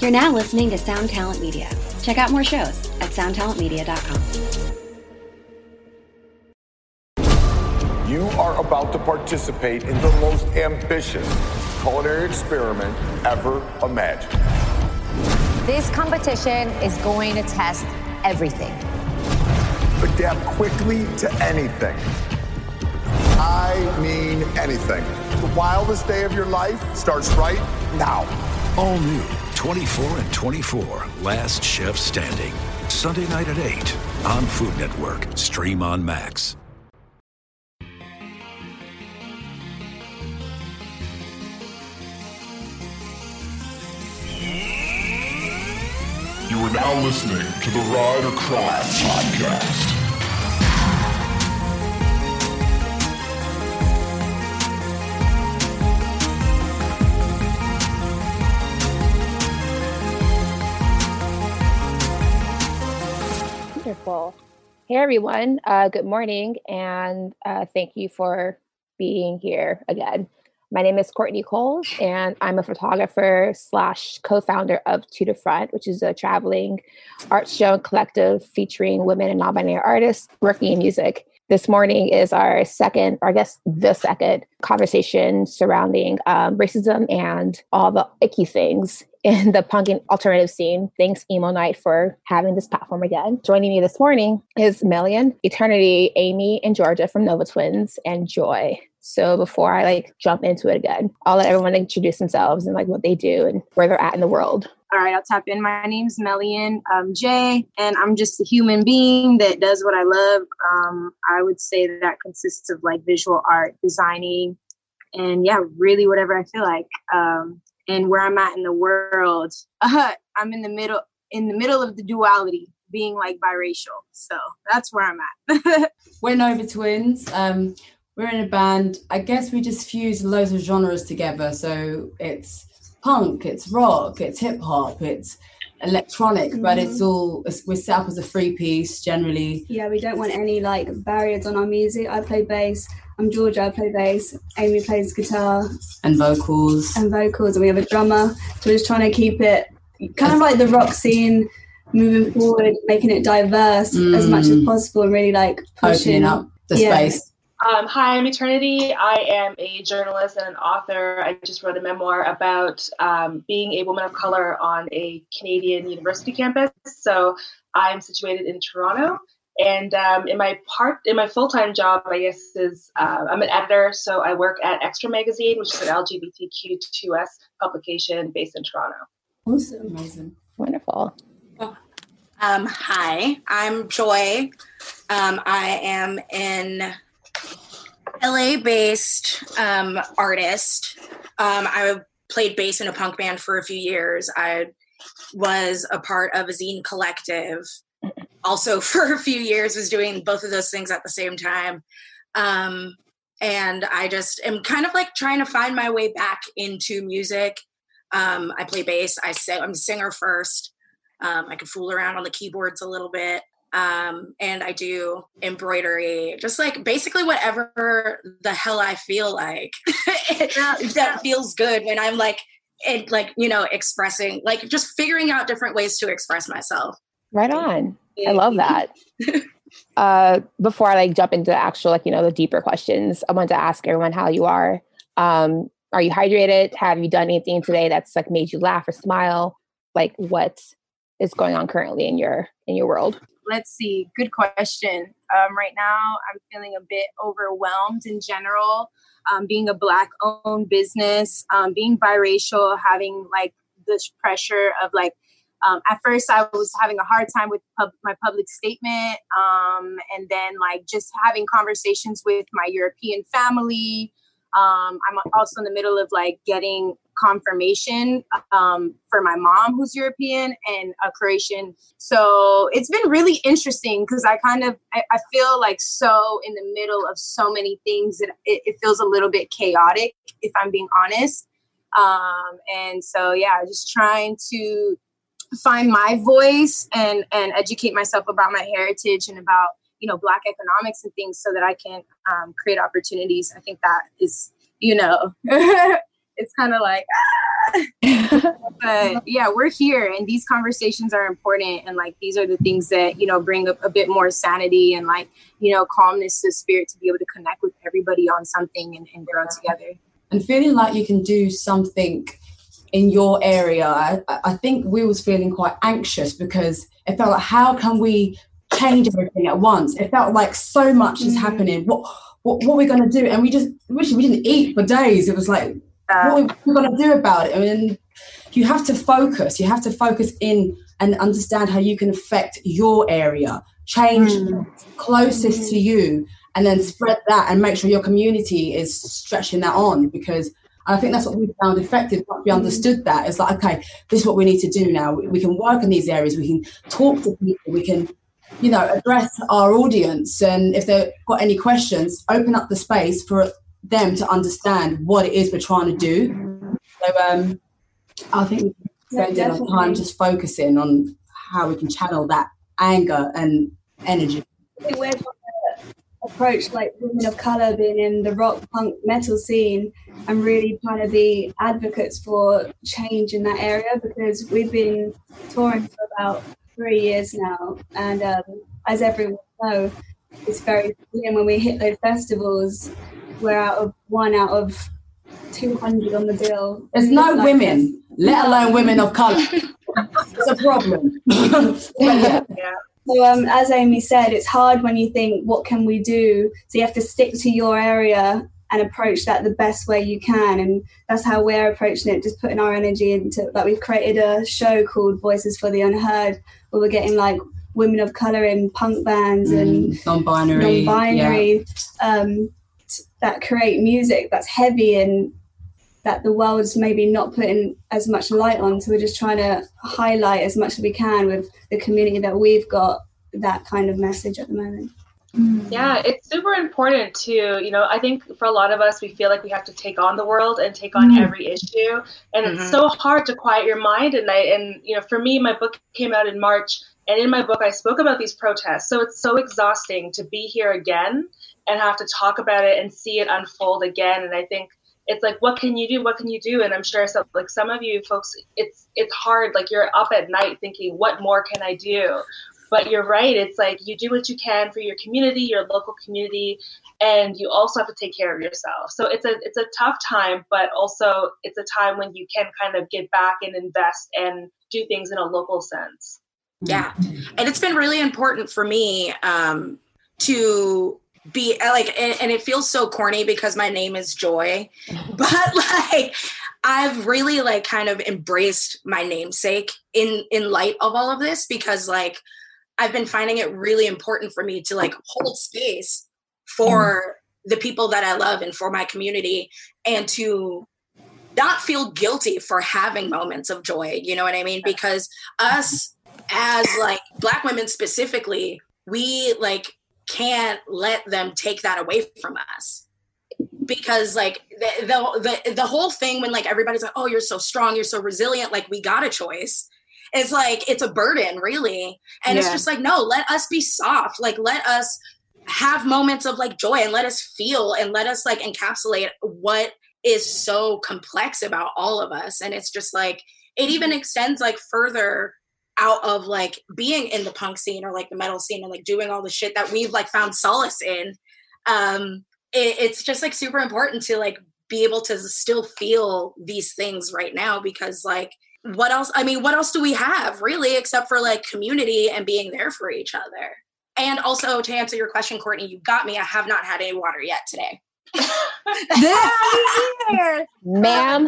You're now listening to Sound Talent Media. Check out more shows at soundtalentmedia.com. You are about to participate in the most ambitious culinary experiment ever imagined. This competition is going to test everything. Adapt quickly to anything. I mean anything. The wildest day of your life starts right now. All new 24 and 24, Last Chef Standing. Sunday night at 8 on Food Network. Stream on Max. You are now listening to the Ride or Cry podcast. Wonderful. Hey, everyone. Good morning, and thank you for being here again. My name is Courtney Coles, and I'm a photographer / co-founder of To The Front, which is a traveling art show and collective featuring women and non-binary artists working in music. This morning is our second, or I guess the second, conversation surrounding racism and all the icky things in the punk and alternative scene. Thanks, Emo Night, for having this platform again. Joining me this morning is Melian, Eternity, Amy, and Georgia from Nova Twins, and Joy. So before I jump into it again, I'll let everyone introduce themselves and what they do and where they're at in the world. All right, I'll tap in. My name's Melian J, and I'm just a human being that does what I love. I would say that consists of visual art, designing, and really whatever I feel like. And where I'm at in the world, I'm in the middle of the duality, being biracial. So that's where I'm at. We're Nova Twins. We're in a band. I guess we just fuse loads of genres together. So it's punk, it's rock, it's hip hop, it's electronic, but we're set up as a 3-piece generally. Yeah, we don't want any barriers on our music. I play bass. I'm Georgia, I play bass. Amy plays guitar. And vocals. And we have a drummer. So we're just trying to keep it kind of like the rock scene, moving forward, making it diverse as much as possible, and really pushing opening up the space. Hi, I'm Eternity. I am a journalist and an author. I just wrote a memoir about being a woman of color on a Canadian university campus. So I'm situated in Toronto. And in my full-time job, I guess, is I'm an editor. So I work at Extra Magazine, which is an LGBTQ2S publication based in Toronto. Awesome. Amazing. Wonderful. Hi, I'm Joy. I am an LA-based artist. I played bass in a punk band for a few years. I was a part of a zine collective. Also, for a few years, was doing both of those things at the same time. And I just am kind of trying to find my way back into music. I play bass. I'm a singer first. I can fool around on the keyboards a little bit. And I do embroidery, just basically whatever the hell I feel like that feels good when I'm expressing, just figuring out different ways to express myself. Right on. I love that. Before I jump into actual, the deeper questions, I wanted to ask everyone how you are. Are you hydrated? Have you done anything today that's made you laugh or smile? What is going on currently in your world? Let's see. Good question. Right now, I'm feeling a bit overwhelmed in general. Being a Black-owned business, being biracial, having this pressure of at first I was having a hard time with my public statement, and then just having conversations with my European family. I'm also in the middle of getting confirmation for my mom, who's European and a Croatian. So it's been really interesting because I feel so in the middle of so many things that it feels a little bit chaotic, if I'm being honest. And so, just trying to find my voice and educate myself about my heritage and about, Black economics and things so that I can create opportunities. I think that is, it's kind of like, but yeah, we're here, and these conversations are important, and like these are the things that, you know, bring a bit more sanity and like, you know, calmness to spirit to be able to connect with everybody on something and grow together. And feeling like you can do something in your area. I think we was feeling quite anxious because it felt like, how can we change everything at once? It felt like so much is happening. What are we going to do? And we didn't eat for days. It was like, what are we going to do about it? I mean, you have to focus. You have to focus in and understand how you can affect your area, change closest to you, and then spread that and make sure your community is stretching that on, because I think that's what we found effective. Once we understood that, it's like, okay, this is what we need to do now. We can work in these areas. We can talk to people. We can, you know, address our audience. And if they've got any questions, open up the space for them to understand what it is we're trying to do. So I think we spend enough time just focusing on how we can channel that anger and energy. I think we're trying to approach like women of colour being in the rock, punk, metal scene and really trying to be advocates for change in that area, because we've been touring for about 3 years now, and as everyone knows, it's very clear when we hit those festivals, we're one out of 200 on the bill. There's no like women, let alone women of colour. It's a problem. Yeah. So as Amy said, it's hard when you think, what can we do? So you have to stick to your area and approach that the best way you can. And that's how we're approaching it, just putting our energy into it. Like, we've created a show called Voices for the Unheard, where we're getting like women of colour in punk bands and non-binary that create music that's heavy and that the world's maybe not putting as much light on. So we're just trying to highlight as much as we can with the community that we've got that kind of message at the moment. Yeah, it's super important to, you know, I think for a lot of us, we feel like we have to take on the world and take on every issue. And it's so hard to quiet your mind at night. And, you know, for me, my book came out in March, and in my book, I spoke about these protests. So it's so exhausting to be here again and have to talk about it and see it unfold again. And I think it's like, what can you do? What can you do? And I'm sure some of you folks, it's hard. Like, you're up at night thinking, what more can I do? But you're right. It's like, you do what you can for your community, your local community, and you also have to take care of yourself. So it's a tough time, but also it's a time when you can kind of get back and invest and do things in a local sense. Yeah. And it's been really important for me to be like, and it feels so corny because my name is Joy, but like, I've really like kind of embraced my namesake in light of all of this, because like, I've been finding it really important for me to like hold space for the people that I love and for my community, and to not feel guilty for having moments of joy. You know what I mean? Because us as like Black women specifically, we like can't let them take that away from us. Because like the whole thing when like everybody's like, oh, you're so strong, you're so resilient, like we got a choice. It's like, it's a burden, really. And it's just like, no, let us be soft. Like, let us have moments of like joy, and let us feel, and let us like encapsulate what is so complex about all of us. And it's just like, it even extends like further out of like being in the punk scene or like the metal scene and like doing all the shit that we've like found solace in. It's just like super important to like be able to still feel these things right now, because like, what else do we have really, except for like community and being there for each other? And also, to answer your question, Courtney, you got me. I have not had any water yet today. Ma'am.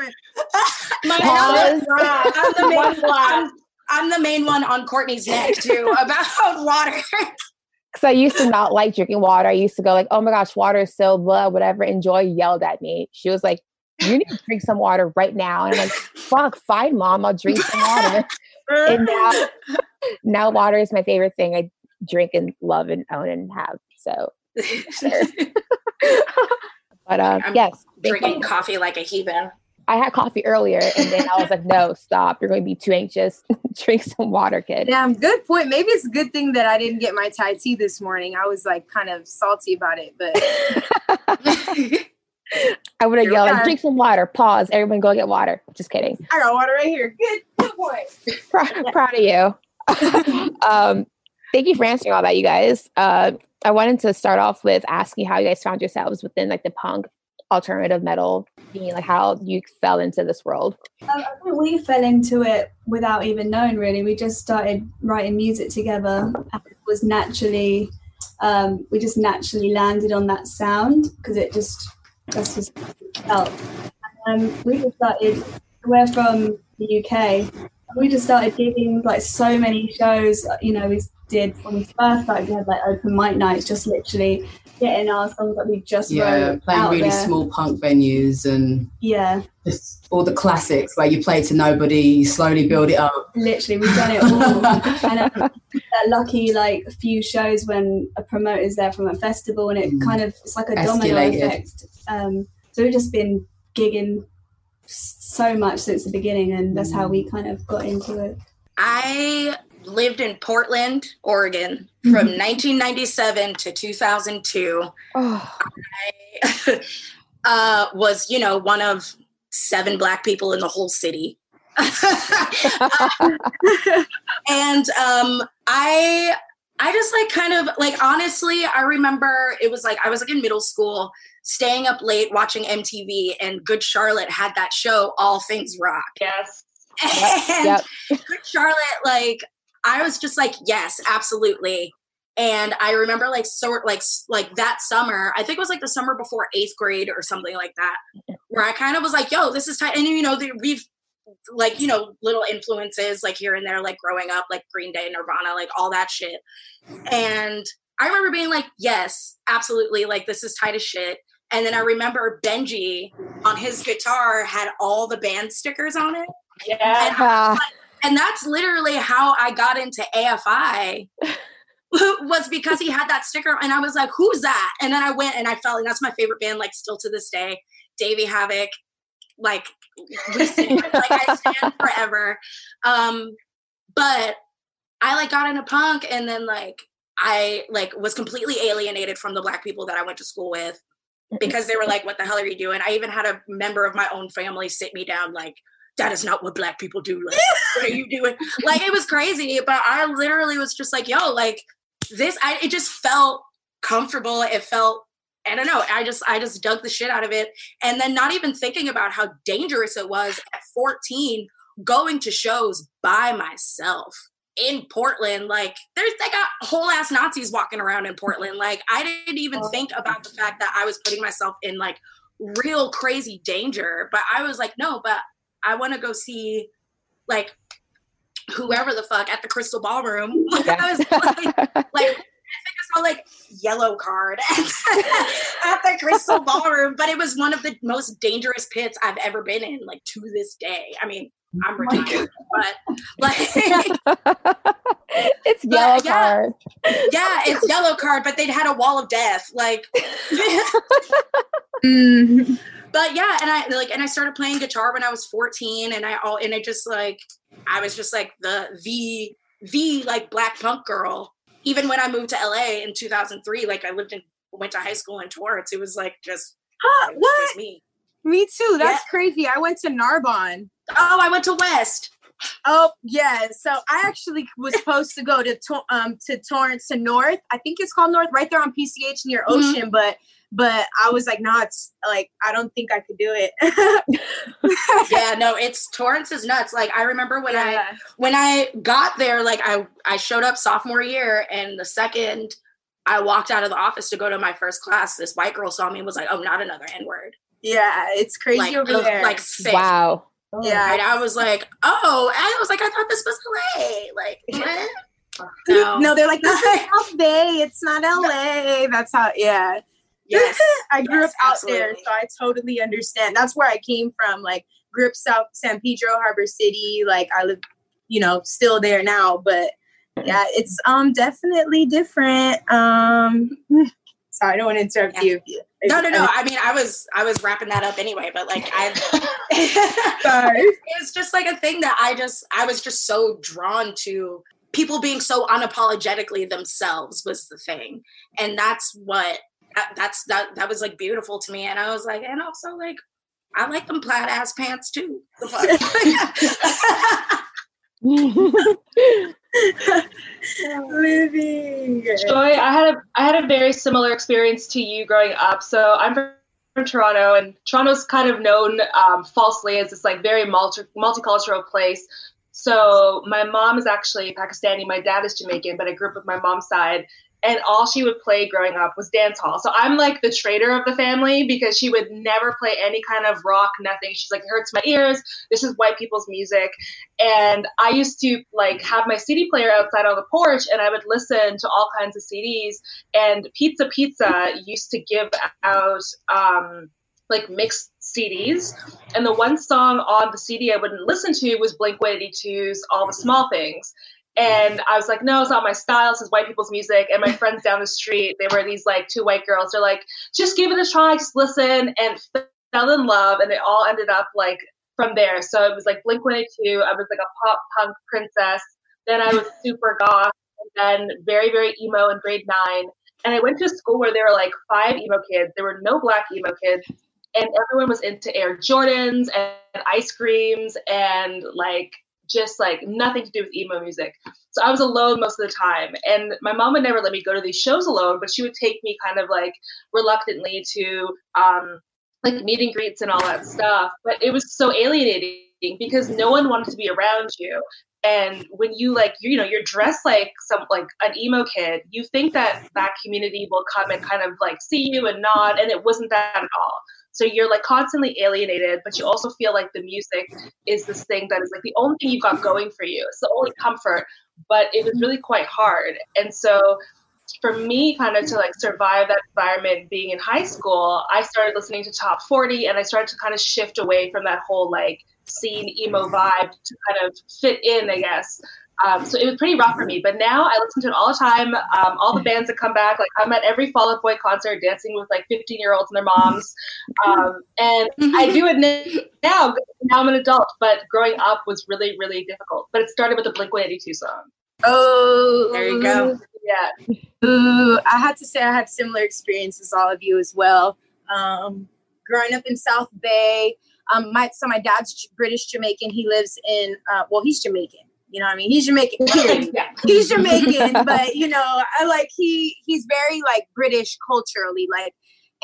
I'm the main one on Courtney's neck too about water. Because I used to not like drinking water. I used to go like, oh my gosh, water is so blah, whatever. And Joy yelled at me. She was like, you need to drink some water right now. And I'm like, fuck, fine, Mom, I'll drink some water. And now water is my favorite thing. I drink and love and own and have. So, but I'm yes, drinking coffee like a heathen. I had coffee earlier, and then I was like, no, stop. You're going to be too anxious. Drink some water, kid. Damn, good point. Maybe it's a good thing that I didn't get my Thai tea this morning. I was like kind of salty about it, but I would have yelled, like, drink some water, pause, everyone go get water. Just kidding. I got water right here. Good point. Proud of you. Thank you for answering all that, you guys. I wanted to start off with asking how you guys found yourselves within like the punk alternative metal scene, like how you fell into this world. I think we fell into it without even knowing, really. We just started writing music together, and it was naturally, we just naturally landed on that sound because that's just how it felt. We just started, we're from the UK, and we just started gigging like so many shows. You know, we did, when we first started, we had like open mic nights, just literally getting our songs that we just wrote playing out really there. small punk venues and just all the classics where you play to nobody, you slowly build it up. Literally, we've done it all. And lucky like a few shows when a promoter's there from a festival, and it kind of, it's like a domino effect. So we've just been gigging so much since the beginning, and that's how we kind of got into it. I lived in Portland, Oregon from 1997 to 2002. I was, one of 7 Black people in the whole city. And I just like kind of like, honestly, I remember it was like, I was like in middle school, staying up late watching MTV, and Good Charlotte had that show, All Things Rock. Yes. And Good Charlotte, like, I was just like, yes, absolutely. And I remember like that summer, I think it was like the summer before 8th grade or something like that, where I kind of was like, yo, this is tight. And we've like, little influences like here and there, like growing up, like Green Day, Nirvana, like all that shit. And I remember being like, yes, absolutely. Like, this is tight as shit. And then I remember Benji on his guitar had all the band stickers on it. Yeah. And that's literally how I got into AFI, was because he had that sticker. And I was like, who's that? And then I went and I felt, and that's my favorite band, like still to this day, Davey Havok, like, I stand forever. But I like got into punk, and then like, I like was completely alienated from the Black people that I went to school with, because they were like, what the hell are you doing? I even had a member of my own family sit me down like, that is not what Black people do. Like, what are you doing? Like, it was crazy. But I literally was just like, yo, like this, it just felt comfortable. It felt, I don't know. I just dug the shit out of it. And then not even thinking about how dangerous it was at 14, going to shows by myself in Portland. Like, they got whole ass Nazis walking around in Portland. Like, I didn't even think about the fact that I was putting myself in like real crazy danger. But I was like, no, but I want to go see like whoever the fuck at the Crystal Ballroom. I was like I think I saw like Yellow Card at the Crystal Ballroom, but it was one of the most dangerous pits I've ever been in, like to this day. I mean, I'm retired, but like it's Yellow Card. Yeah, it's Yellow Card, but they'd had a wall of death. Like But yeah, and I started playing guitar when I was 14, and I was just like the like Black punk girl. Even when I moved to LA in 2003, like I went to high school in Torrance. It was like just just me. Me too. That's crazy. I went to Narbonne. Oh, I went to West. Oh yeah. So I actually was supposed to go to Torrance to North. I think it's called North, right there on PCH near Ocean, but I was like, no, it's like, I don't think I could do it. Yeah, no, Torrance is nuts. Like, I remember when I got there, like I showed up sophomore year, and the second I walked out of the office to go to my first class, this white girl saw me and was like, oh, not another N-word. Yeah, it's crazy like, over there. Like, sick. Wow. Yeah. And I was like, oh, and I was like, I thought this was LA. Like, what? No, they're like, this is South Bay. It's not LA. That's how, yeah. Yes. I grew up out absolutely. there, so I totally understand. That's where I came from. Like, grew up San Pedro, Harbor City. Like, I live, still there now. But yeah, it's definitely different. Sorry, I don't want to interrupt you. No. I mean, I was wrapping that up anyway, but like sorry. It was just like a thing that I was just so drawn to. People being so unapologetically themselves was the thing. And that's what that was like beautiful to me. And I was like, and also like, I like them plaid ass pants too. Living. Joy, I had a very similar experience to you growing up. So I'm from Toronto, and Toronto's kind of known falsely as this like very multicultural place. So my mom is actually Pakistani, my dad is Jamaican, but I grew up with my mom's side. And all she would play growing up was dance hall. So I'm like the traitor of the family because she would never play any kind of rock, nothing. She's like, it hurts my ears. This is white people's music. And I used to like have my CD player outside on the porch, and I would listen to all kinds of CDs. And Pizza used to give out like mixed CDs. And the one song on the CD I wouldn't listen to was Blink-182's All the Small Things. And I was like, no, it's not my style. This is white people's music. And my friends down the street, they were these like two white girls. They're like, just give it a try, just listen, and fell in love. And it all ended up like from there. So it was like Blink-182. I was like a pop punk princess. Then I was super goth, and then very, very emo in grade 9. And I went to a school where there were like 5 emo kids. There were no black emo kids. And everyone was into Air Jordans and ice creams and like just like nothing to do with emo music. So I was alone most of the time. And my mom would never let me go to these shows alone, but she would take me kind of like reluctantly to like meet and greets and all that stuff. But it was so alienating because no one wanted to be around you. And when you like, you're dressed like an emo kid, you think that community will come and kind of like see you and nod. And it wasn't that at all. So you're like constantly alienated, but you also feel like the music is this thing that is like the only thing you've got going for you. It's the only comfort, but it was really quite hard. And so for me kind of to like survive that environment being in high school, I started listening to Top 40, and I started to kind of shift away from that whole like scene emo vibe to kind of fit in, I guess. So it was pretty rough for me, but now I listen to it all the time. All the bands that come back, like I'm at every Fall Out Boy concert dancing with like 15-year-olds and their moms. And I do it now. Now I'm an adult, but growing up was really, really difficult. But it started with the Blink-182 song. Oh, there you go. Yeah. Ooh, I had to say I had similar experiences as all of you as well. Growing up in South Bay, my dad's British Jamaican. He lives in, he's Jamaican. You know what I mean? He's Jamaican, period. Yeah. He's Jamaican, but I like, he's very like British culturally, like,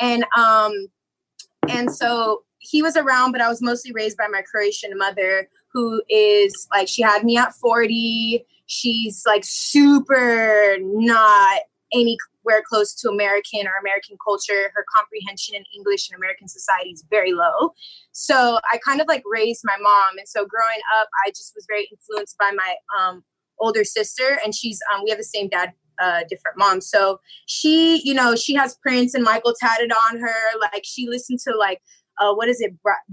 and so he was around, but I was mostly raised by my Croatian mother, who is like, she had me at 40. She's like super not anywhere close to American or American culture. Her comprehension in English and American society is very low. So I kind of like raised my mom. And so growing up, I just was very influenced by my older sister, and she's, we have the same dad, different moms. So she, she has Prince and Michael tatted on her. Like she listened to like, what is it?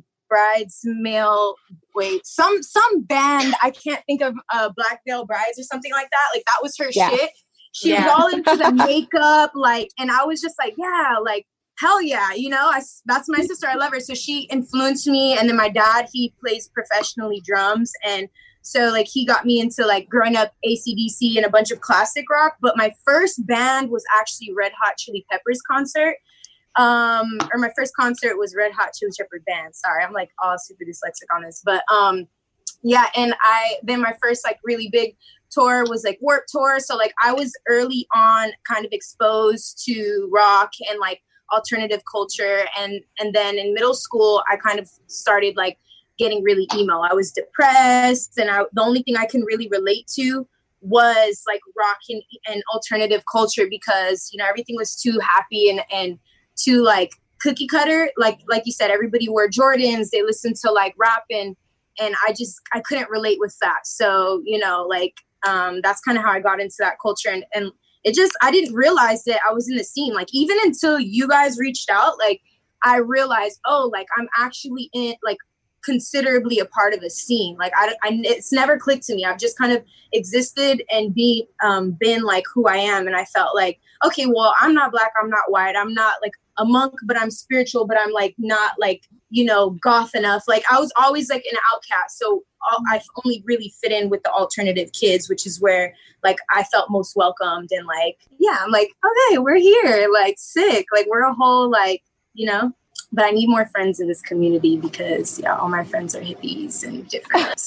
Some band, I can't think of, Black Veil Brides or something like that. Like that was her shit. She was all into the makeup, like, and I was just like, yeah, like, hell yeah, that's my sister. I love her. So she influenced me. And then my dad, he plays professionally drums. And so like, he got me into like growing up AC/DC and a bunch of classic rock. But my first band was actually Red Hot Chili Peppers concert. Or my first concert was Red Hot Chili Peppers band. Sorry, I'm like all super dyslexic on this. But yeah, and then my first like really big tour was like Warped Tour. So like I was early on kind of exposed to rock and like alternative culture, and then in middle school I kind of started like getting really emo. I was depressed, and the only thing I can really relate to was like rock and alternative culture, because everything was too happy and too like cookie cutter. Like you said, everybody wore Jordans, they listened to like rap, and I couldn't relate with that. So that's kind of how I got into that culture, and it just, I didn't realize that I was in the scene. Like even until you guys reached out, like I realized, oh, like I'm actually in like considerably a part of a scene. Like I it's never clicked to me. I've just kind of existed and been like who I am. And I felt like, okay, well, I'm not black, I'm not white, I'm not like a monk, but I'm spiritual, but I'm like not like, goth enough. Like I was always like an outcast. So I only really fit in with the alternative kids, which is where like I felt most welcomed. And like, yeah, I'm like, okay, we're here. Like sick. Like we're a whole like, but I need more friends in this community because all my friends are hippies and different.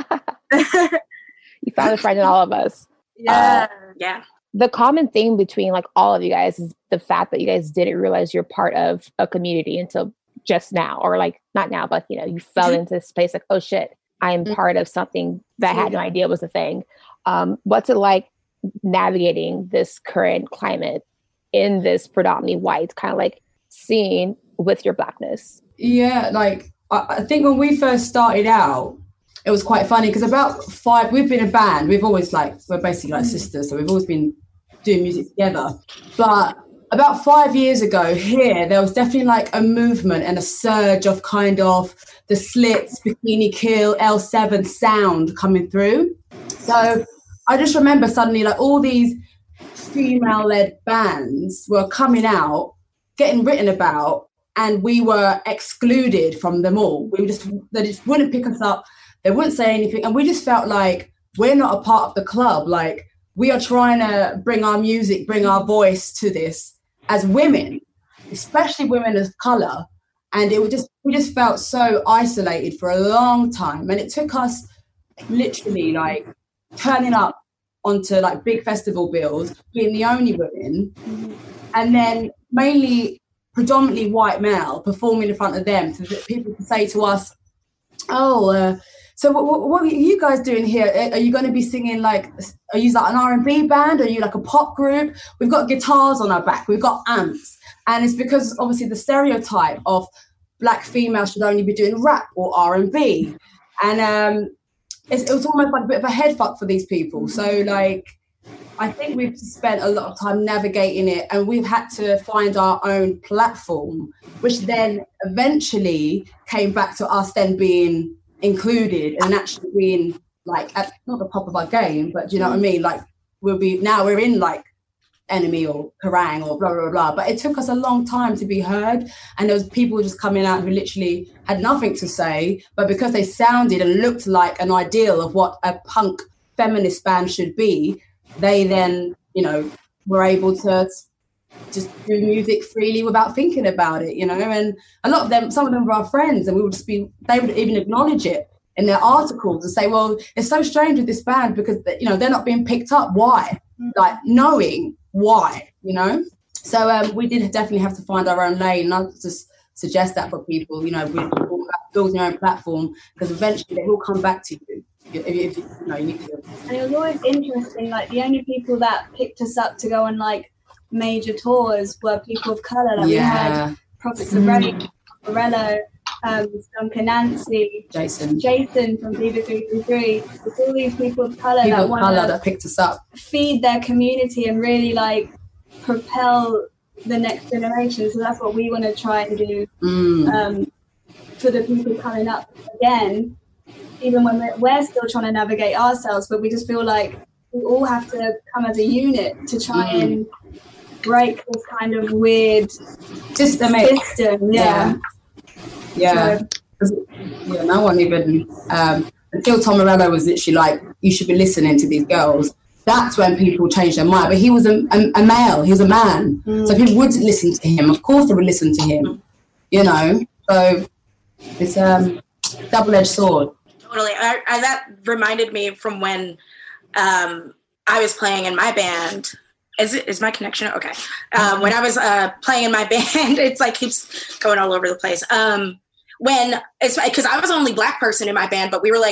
You found a friend in all of us. Yeah. Yeah. The common thing between like all of you guys is the fact that you guys didn't realize you're part of a community until just now, or like not now, but you fell into this place like, oh shit, I am part of something that I had no idea was a thing. What's it like navigating this current climate in this predominantly white kind of like scene with your Blackness? Yeah, like I think when we first started out, it was quite funny because we've been a band. We've always we're basically like sisters, so we've always been doing music together. But about 5 years ago here, there was definitely like a movement and a surge of kind of the Slits, Bikini Kill, L7 sound coming through. So I just remember suddenly like all these female-led bands were coming out, getting written about, and we were excluded from them all. They just wouldn't pick us up. They wouldn't say anything. And we just felt like we're not a part of the club. Like we are trying to bring our music, bring our voice to this as women, especially women of color. And we just felt so isolated for a long time. And it took us literally like turning up onto like big festival bills, being the only women, and then predominantly white male performing in front of them so that people can say to us, so what are you guys doing here? Are you going to be singing are you like an R&B band? Are you like a pop group? We've got guitars on our back. We've got amps. And it's because obviously the stereotype of Black females should only be doing rap or R&B. And it was almost like a bit of a head fuck for these people. So like, I think we've spent a lot of time navigating it, and we've had to find our own platform, which then eventually came back to us then being included and actually being like at not the top of our game, but do you know what I mean? Like we're in like Enemy or Kerrang or blah blah blah. But it took us a long time to be heard, and there was people just coming out who literally had nothing to say, but because they sounded and looked like an ideal of what a punk feminist band should be, they then were able to just do music freely without thinking about it, and a lot of them, some of them were our friends, and they would even acknowledge it in their articles and say, well, it's so strange with this band because they're not being picked up. Why? Like knowing why, so we did definitely have to find our own lane. And I just suggest that for people, building your own platform, because eventually they will come back to you. If you need to. And it was always interesting, like the only people that picked us up to go on like major tours were people of colour. Like we had Prophets of Rage, Morello, Duncan Nancy, Jason from Viva 333. It's all these people of colour that picked us up, feed their community and really like propel the next generation. So that's what we want to try and do for the people coming up again. Even when we're still trying to navigate ourselves, but we just feel like we all have to come as a unit to try and break this kind of weird system. Yeah. So, no one even until Tom Morello was literally like, you should be listening to these girls. That's when people changed their mind. But he was a male, he was a man, so people would listen to him. Of course they would listen to him, so it's double-edged sword. Totally. That reminded me from when I was playing in my band. Is my connection okay? When I was playing in my band, it's like keeps going all over the place. When it's because I was the only Black person in my band, but we were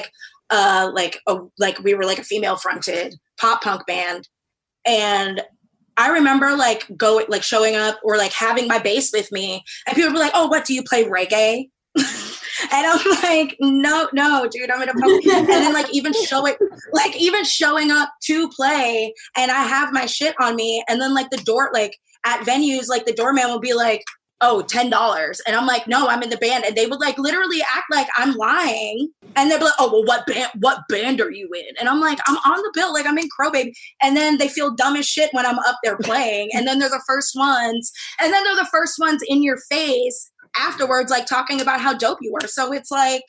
we were like a female fronted pop punk band, and I remember showing up or like having my bass with me, and people were like, "Oh, what do you play, reggae?" And I'm like, no, dude, I'm in a punk. And then even showing up to play, and I have my shit on me, and then the door, at venues, the doorman will be like, oh, $10. And I'm like, no, I'm in the band. And they would literally act like I'm lying. And they'd be like, oh, well, what band are you in? And I'm like, I'm on the bill. I'm in Crow Baby. And then they feel dumb as shit when I'm up there playing. And then they're the first ones. And then they're the first ones in your face afterwards, like talking about how dope you were. So it's like,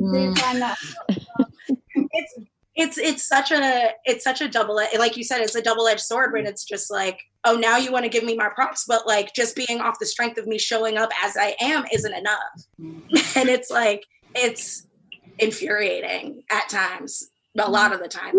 it's such a double, like you said, it's a double-edged sword when it's just like, oh, now you want to give me my props, but like just being off the strength of me showing up as I am isn't enough. And it's like, it's infuriating at times, a lot of the time.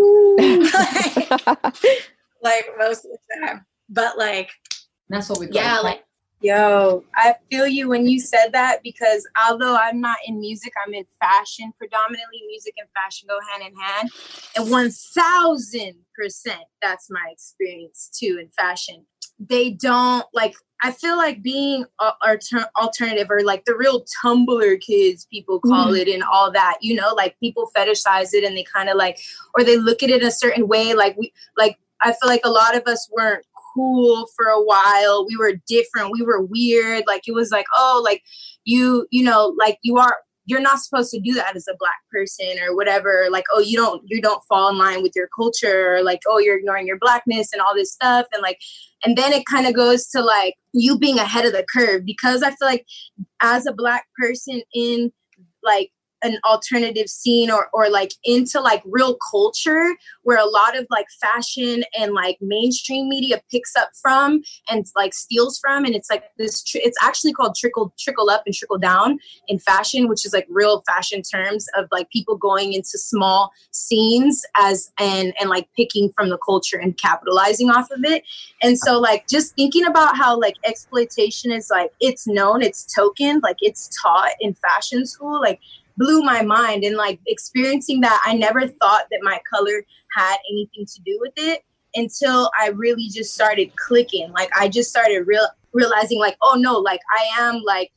like most of the time. But like, that's what we got. Yeah, like, yo, I feel you when you said that, because although I'm not in music, I'm in fashion. Predominantly, music and fashion go hand in hand. And 1000%, that's my experience too in fashion. They don't like, I feel like being alternative, or like the real Tumblr kids, people call it, and all that, you know, like people fetishize it and they kind of like, or they look at it a certain way. Like I feel like a lot of us weren't cool for a while. We were different. We were weird. Like it was like, oh, like you know, like you're not supposed to do that as a Black person or whatever. Like, oh, you don't fall in line with your culture, or like, oh, you're ignoring your Blackness and all this stuff. And like, and then it kind of goes to like you being ahead of the curve, because I feel like as a Black person in like an alternative scene or like into like real culture, where a lot of like fashion and like mainstream media picks up from and like steals from, and it's like this it's actually called trickle up and trickle down in fashion, which is like real fashion terms of like people going into small scenes as and like picking from the culture and capitalizing off of it. And so like just thinking about how like exploitation is like, it's known, it's tokened, like it's taught in fashion school, like blew my mind. And like experiencing that, I never thought that my color had anything to do with it until I really just started clicking. Like I just started realizing like, oh no, like I am like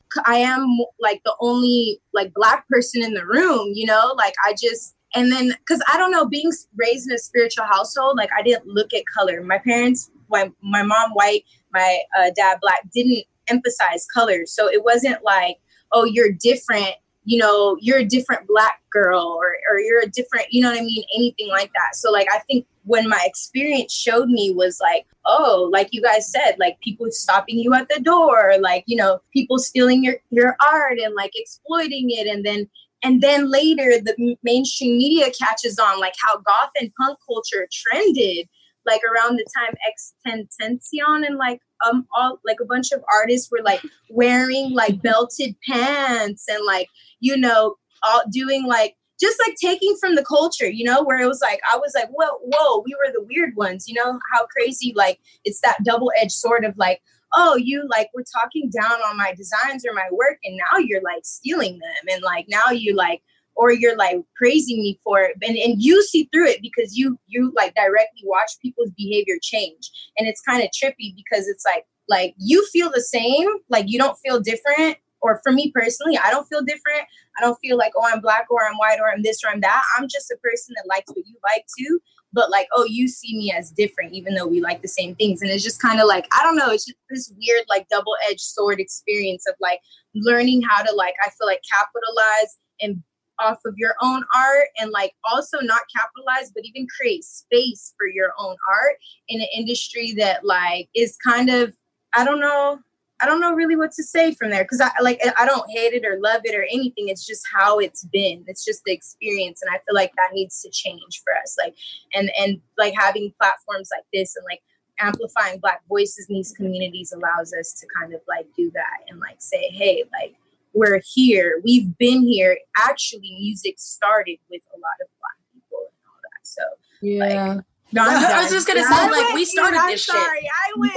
the only like Black person in the room, you know, like I just, and then, cause I don't know, being raised in a spiritual household, like I didn't look at color. My parents, my mom white, my dad Black, didn't emphasize color. So it wasn't like, oh, you're different, you know, you're a different Black girl, or you're a different, you know what I mean? Anything like that. So like, I think when my experience showed me was like, oh, like you guys said, like people stopping you at the door, like, you know, people stealing your art and like exploiting it. And then later the mainstream media catches on, like how goth and punk culture trended, like around the time XXXTentacion and like all like a bunch of artists were like wearing like belted pants and like, you know, all doing like just like taking from the culture, you know, where it was like I was like, whoa, we were the weird ones, you know, how crazy, like it's that double-edged sword of like, oh, you like we're talking down on my designs or my work, and now you're like stealing them, and like now you like, or you're like praising me for it. And you see through it because you like directly watch people's behavior change. And it's kind of trippy because it's like you feel the same, like you don't feel different. Or for me personally, I don't feel different. I don't feel like, oh, I'm Black or I'm white or I'm this or I'm that. I'm just a person that likes what you like too. But like, oh, you see me as different, even though we like the same things. And it's just kind of like, I don't know, it's just this weird, like double-edged sword experience of like learning how to like, I feel like capitalize and off of your own art, and like also not capitalize, but even create space for your own art in an industry that like is kind of, I don't know really what to say from there. Cause I don't hate it or love it or anything. It's just how it's been. It's just the experience. And I feel like that needs to change for us. Like, and like having platforms like this and like amplifying Black voices in these communities allows us to kind of like do that and like say, hey, like, we're here. We've been here. Actually, music started with a lot of Black people and all that. So, yeah. Like, no, I was just gonna say, like, we started this shit. I went.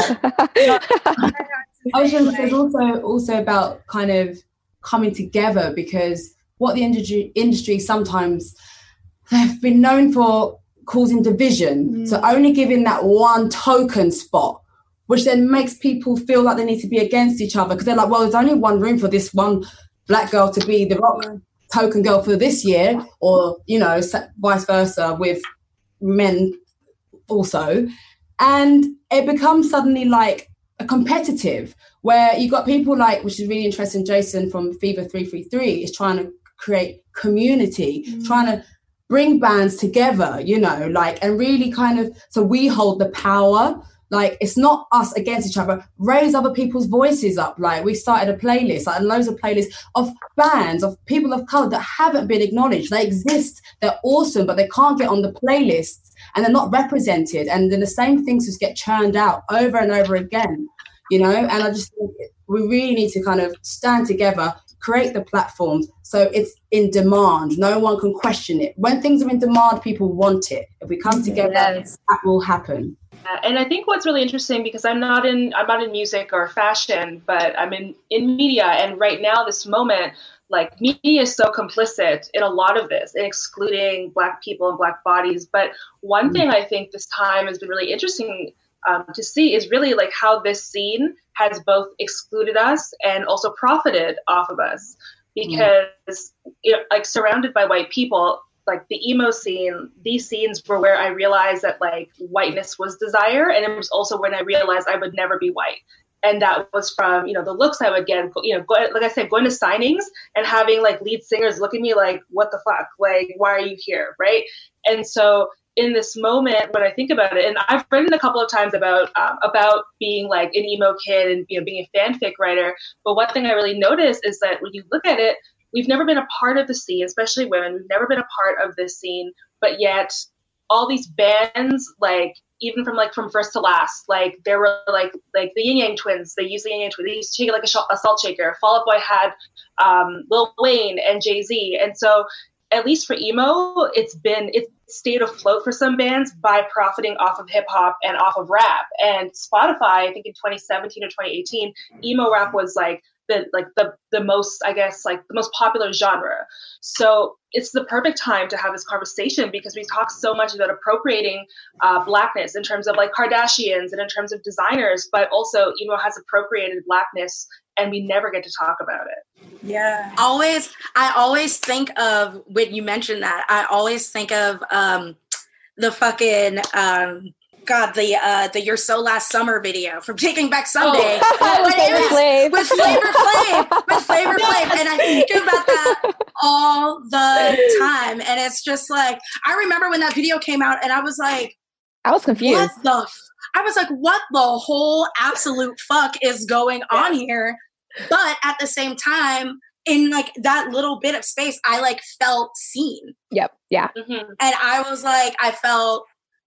Yeah. I was going to say also about kind of coming together, because what the industry sometimes they've been known for causing division. So only giving that one token spot, which then makes people feel like they need to be against each other, because they're like, well, there's only one room for this one Black girl to be the rock token girl for this year, or, you know, vice versa with men also. And it becomes suddenly like a competitive, where you got people like, which is really interesting, Jason from Fever 333 is trying to create community, trying to bring bands together, you know, like, and really kind of, so we hold the power Like, it's not us against each other. Raise other people's voices up. Like, we started a playlist, like loads of playlists of bands, of people of color that haven't been acknowledged. They exist, they're awesome, but they can't get on the playlists and they're not represented. And then the same things just get churned out over and over again, you know? And I just think we really need to kind of stand together, create the platforms so it's in demand. No one can question it. When things are in demand, people want it. If we come together, that will happen. And I think what's really interesting, because I'm not in music or fashion, but I'm in media. And right now, this moment, like, media is so complicit in a lot of this, in excluding Black people and Black bodies. But one thing I think this time has been really interesting to see is really like how this scene has both excluded us and also profited off of us, because like surrounded by white people, like the emo scene, these scenes were where I realized that like whiteness was desire. And it was also when I realized I would never be white. And that was from, the looks I would get, like I said, going to signings and having like lead singers look at me like, what the fuck? Like, why are you here? Right. And so in this moment, when I think about it, and I've written a couple of times about being like an emo kid and being a fanfic writer. But one thing I really noticed is that when you look at it, we've never been a part of the scene, especially women. We've never been a part of this scene, but yet all these bands, like even from first to last, like there were like the Yin Yang Twins. They used the Yin Yang Twins. They used to shake it like a salt shaker. Fall Out Boy had Lil Wayne and Jay-Z, and so at least for emo, it's stayed afloat for some bands by profiting off of hip hop and off of rap. And Spotify, I think in 2017 or 2018, emo rap was like the most, I guess, like the most popular genre. So it's the perfect time to have this conversation, because we talk so much about appropriating Blackness in terms of like Kardashians and in terms of designers, but also emo has appropriated Blackness and we never get to talk about it. Yeah. I always think of, when you mentioned that, I always think of the fucking the You're So Last Summer video from Taking Back Sunday. With Flavor Flav. And I think about that all the time. And it's just like, I remember when that video came out and I was like, I was confused. I was like, what the whole absolute fuck is going on here? But at the same time, in like that little bit of space, I like felt seen. Yep. Yeah. Mm-hmm. And I was like, I felt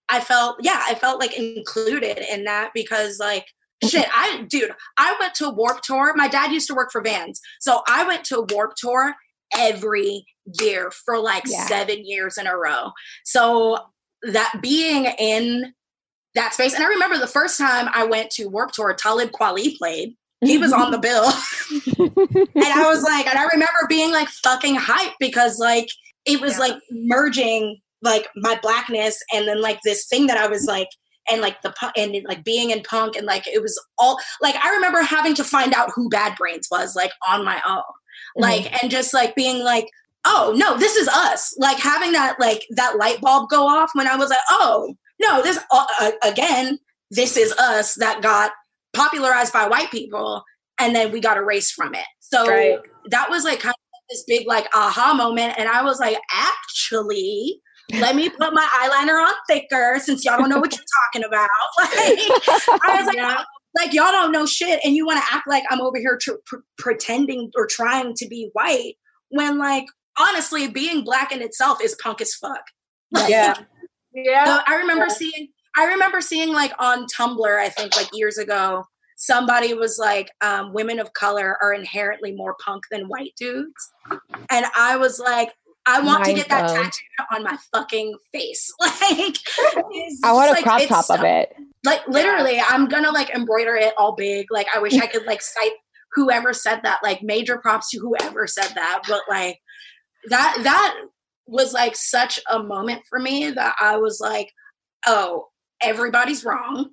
like included in that, because like, shit, I went to Warped Tour. My dad used to work for Vans. So I went to Warped Tour every year for like 7 years in a row. So that being in that space, and I remember the first time I went to Warped Tour, Talib Kweli played. He was on the bill. And I was like, and I remember being like fucking hyped, because like, it was like merging like my Blackness and then like this thing that I was like, and like and like being in punk, and like it was all like, I remember having to find out who Bad Brains was like on my own, like, and just like being like, oh no, this is us, like having that like that light bulb go off when I was like, oh no, this again, this is us that got popularized by white people and then we got erased from it. So that was like kind of this big like aha moment, and I was like, actually, let me put my eyeliner on thicker, since y'all don't know what you're talking about. Like, I was like, like y'all don't know shit, and you want to act like I'm over here pretending or trying to be white, when like honestly, being Black in itself is punk as fuck. Like, so I remember seeing like on Tumblr, I think like years ago, somebody was like, women of color are inherently more punk than white dudes, and I was like, I want to get that tattooed on my fucking face. Like, I want a crop top of it. Like, literally, I'm gonna like embroider it all big. Like, I wish I could like cite whoever said that. Like, major props to whoever said that. But like, that was like such a moment for me that I was like, oh, everybody's wrong.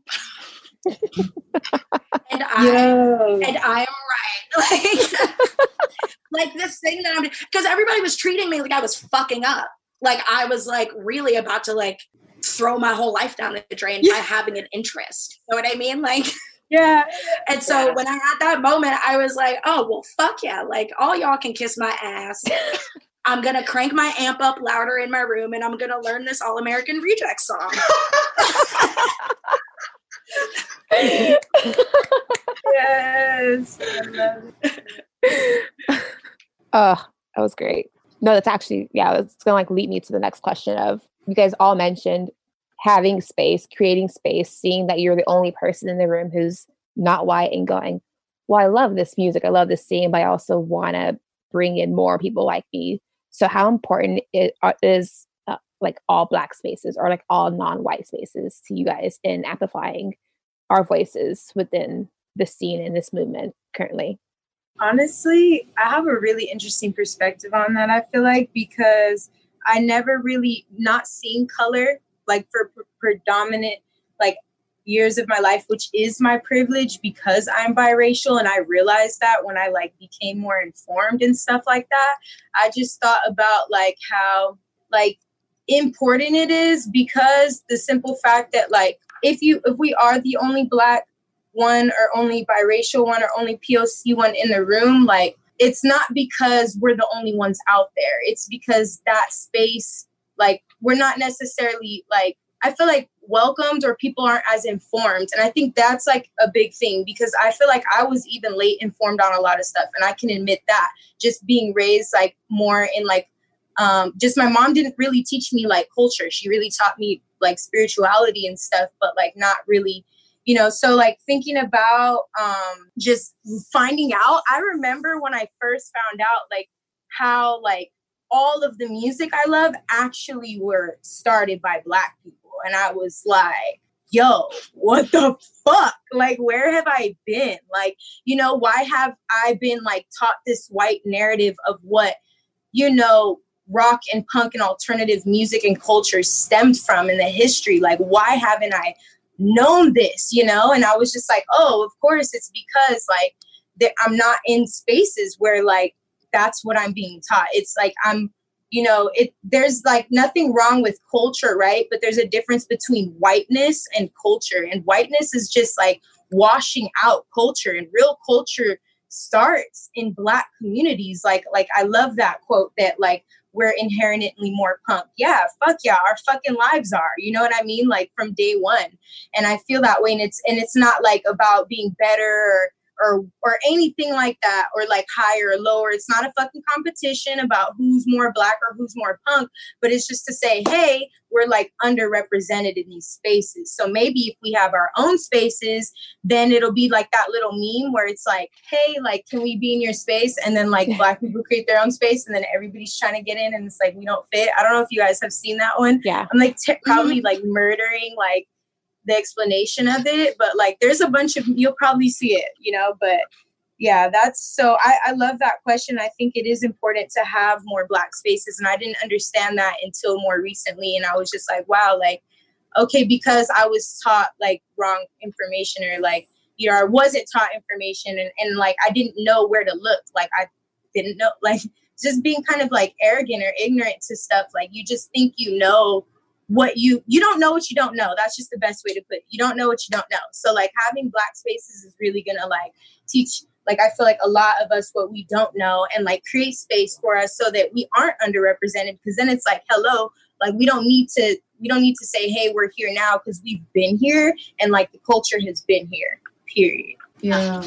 and I am right. Like, like this thing that I'm, because everybody was treating me like I was fucking up. Like I was like really about to like throw my whole life down the drain by having an interest. You know what I mean? Like, And so when I had that moment, I was like, oh, well, fuck yeah. Like all y'all can kiss my ass. I'm going to crank my amp up louder in my room, and I'm going to learn this All American Rejects song. Yes, I love it. Oh, that was great. No, that's actually, yeah, it's going to like lead me to the next question of, you guys all mentioned having space, creating space, seeing that you're the only person in the room who's not white and going, well, I love this music, I love this scene, but I also want to bring in more people like me. So how important is like all Black spaces or like all non-white spaces to you guys in amplifying our voices within the scene in this movement currently? Honestly, I have a really interesting perspective on that, I feel like, because I never really not seen color like for predominant like years of my life, which is my privilege because I'm biracial. And I realized that when I like became more informed and stuff like that. I just thought about like how like important it is, because the simple fact that like if we are the only Black one or only biracial one or only POC one in the room, like it's not because we're the only ones out there. It's because that space, like we're not necessarily like, I feel like welcomed or people aren't as informed. And I think that's like a big thing, because I feel like I was even late informed on a lot of stuff. And I can admit that just being raised like more in like, just my mom didn't really teach me like culture. She really taught me like spirituality and stuff, but like not really, you know, so like thinking about just finding out, I remember when I first found out like how like all of the music I love actually were started by Black people. And I was like, yo, what the fuck? Like, where have I been? Like, you know, why have I been like taught this white narrative of what, you know, rock and punk and alternative music and culture stemmed from in the history? Like, why haven't I known this, you know? And I was just like, oh, of course it's because like I'm not in spaces where like that's what I'm being taught. It's like I'm, you know, there's like nothing wrong with culture, right? But there's a difference between whiteness and culture. And whiteness is just like washing out culture, and real culture starts in Black communities. Like I love that quote that like we're inherently more punk. Yeah, fuck yeah, our fucking lives are. You know what I mean? Like from day one. And I feel that way. And it's not like about being better or anything like that, or like higher or lower. It's not a fucking competition about who's more Black or who's more punk, but it's just to say, hey, we're like underrepresented in these spaces. So maybe if we have our own spaces, then it'll be like that little meme where it's like, hey, like, can we be in your space? And then like Black people create their own space, and then everybody's trying to get in, and it's like, we don't fit. I don't know if you guys have seen that one. Yeah. I'm like probably like murdering like the explanation of it, but like there's a bunch of, you'll probably see it, you know, but yeah, that's so I love that question. I think it is important to have more Black spaces, and I didn't understand that until more recently. And I was just like, wow, like, okay, because I was taught like wrong information, or like, you know, I wasn't taught information, and like I didn't know where to look. Like I didn't know, like just being kind of like arrogant or ignorant to stuff. Like you just think you know what you don't know what you don't know. That's just the best way to put it. You don't know what you don't know. So like having Black spaces is really gonna like teach, like I feel like a lot of us what we don't know, and like create space for us so that we aren't underrepresented. Because then it's like, hello, like we don't need to say, hey, we're here now, because we've been here, and like the culture has been here, period. Yeah.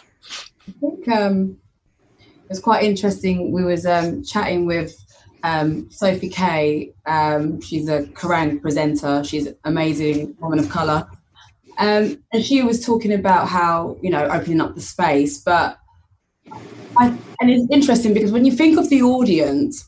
I think it's quite interesting. We was chatting with Sophie Kay. She's a Kerrang presenter. She's an amazing woman of colour. And she was talking about how, you know, opening up the space. But and it's interesting because when you think of the audience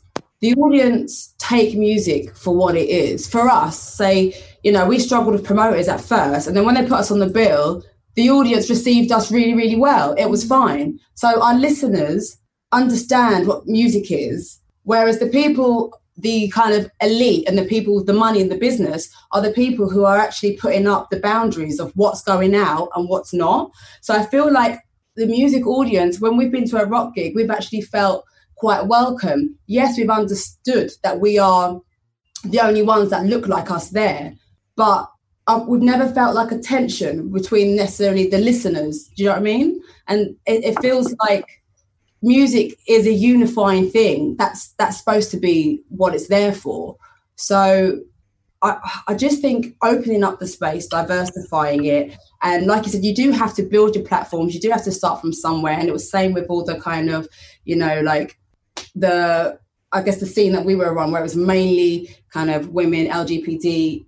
take music for what it is. For us, say, you know, we struggled with promoters at first, and then when they put us on the bill, the audience received us really, really well. It was fine. So our listeners understand what music is, whereas the people, the kind of elite and the people with the money and the business are the people who are actually putting up the boundaries of what's going out and what's not. So I feel like the music audience, when we've been to a rock gig, we've actually felt quite welcome. Yes, we've understood that we are the only ones that look like us there, but we've never felt like a tension between necessarily the listeners. Do you know what I mean? And it feels like music is a unifying thing. That's supposed to be what it's there for. So I just think opening up the space, diversifying it, and like you said, you do have to build your platforms. You do have to start from somewhere, and it was same with all the kind of, like the scene that we were on, where it was mainly kind of women, LGBT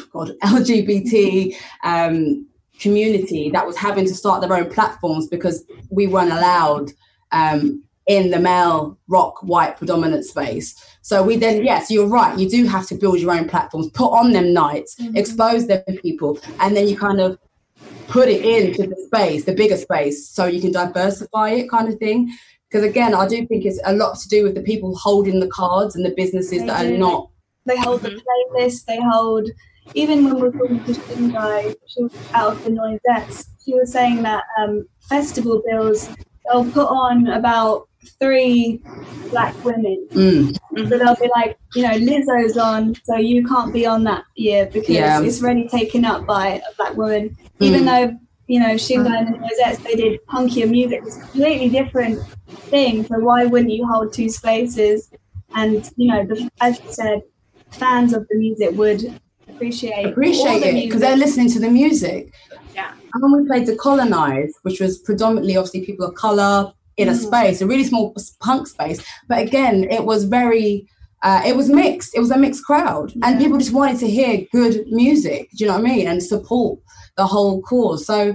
community that was having to start their own platforms because we weren't allowed in the male rock white predominant space. So we then, yes, you're right, you do have to build your own platforms, put on them nights, expose them to people, and then you kind of put it into the space, the bigger space, so you can diversify it, kind of thing. Because again, I do think it's a lot to do with the people holding the cards and the businesses that are not. They hold the playlist, they hold, even when we're talking to Shingai, she was out of the Noisettes, she was saying that festival bills, they'll put on about 3 black women. So they'll be like, Lizzo's on, so you can't be on that year because it's already taken up by a black woman. Even though, Shingai and the Noisettes, they did punkier music. It's a completely different thing. So why wouldn't you hold 2 spaces? And, as you said, fans of the music would appreciate it because they're listening to the music. Yeah. And when we played Decolonize, which was predominantly obviously people of color in a space, a really small punk space, but again, it was very it was mixed. It was a mixed crowd, and people just wanted to hear good music. Do you know what I mean? And support the whole cause. So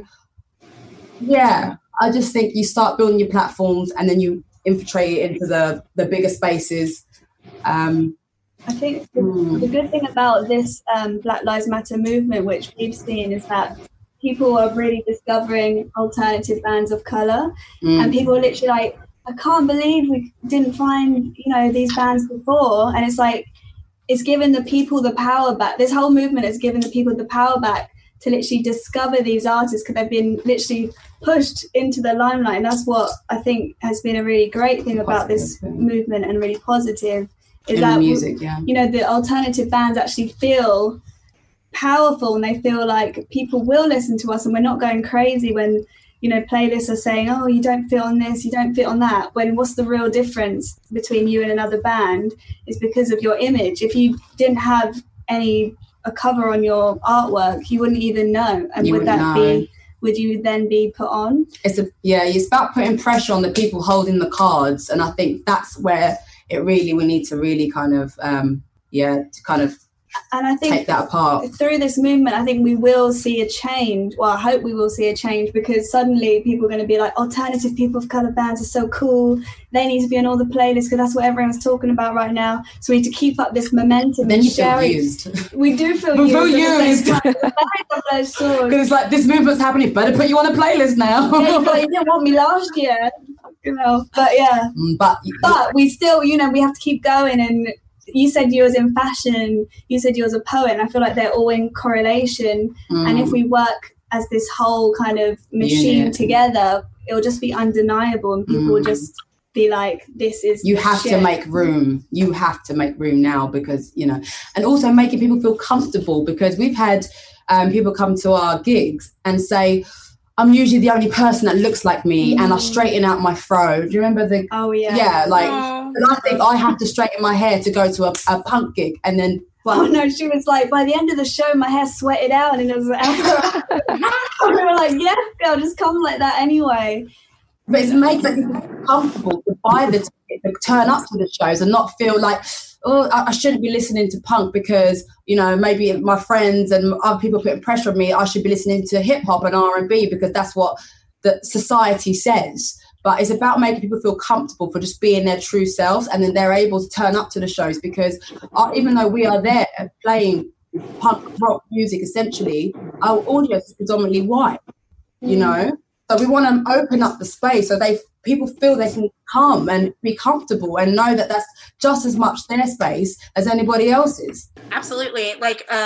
yeah, I just think you start building your platforms and then you infiltrate it into the bigger spaces. I think the good thing about this Black Lives Matter movement, which we've seen, is that people are really discovering alternative bands of colour. And people are literally like, I can't believe we didn't find, these bands before. And it's like, it's given the people the power back. This whole movement has given the people the power back to literally discover these artists because they've been literally pushed into the limelight. And that's what I think has been a really great thing about this movement and really positive. Is that music, the alternative bands actually feel powerful and they feel like people will listen to us and we're not going crazy when, playlists are saying, oh, you don't fit on this, you don't fit on that. When what's the real difference between you and another band is because of your image. If you didn't have a cover on your artwork, you wouldn't even know. And would you then be put on? It's about putting pressure on the people holding the cards. And I think that's where we need to really kind of, and I think take that apart. Through this movement, I think we will see a change. Well, I hope we will see a change because suddenly people are going to be like, alternative people of colour bands are so cool. They need to be on all the playlists because that's what everyone's talking about right now. So we need to keep up this momentum. Then you feel used. We do feel used. Because it's like, this movement's happening, better put you on a playlist now. You didn't want me last year. But yeah. But we still, we have to keep going. And you said you was in fashion, you said you was a poet, and I feel like they're all in correlation. And if we work as this whole kind of machine together, it'll just be undeniable and people will just be like, this is you have to make room. You have to make room now because, and also making people feel comfortable because we've had people come to our gigs and say, I'm usually the only person that looks like me and I straighten out my fro. Do you remember the... Oh, yeah. Yeah, and I think I have to straighten my hair to go to a punk gig and then... Oh, no, she was like, by the end of the show, my hair sweated out and it was... we were like, yes, girl, just come like that anyway. But it's making people comfortable to buy the ticket, to turn up to the shows and not feel like... oh, I shouldn't be listening to punk because, maybe my friends and other people putting pressure on me. I should be listening to hip hop and R&B because that's what the society says. But it's about making people feel comfortable for just being their true selves, and then they're able to turn up to the shows because even though we are there playing punk rock music, essentially, our audience is predominantly white, So we want to open up the space so people feel they can come and be comfortable and know that that's just as much their space as anybody else's. Absolutely.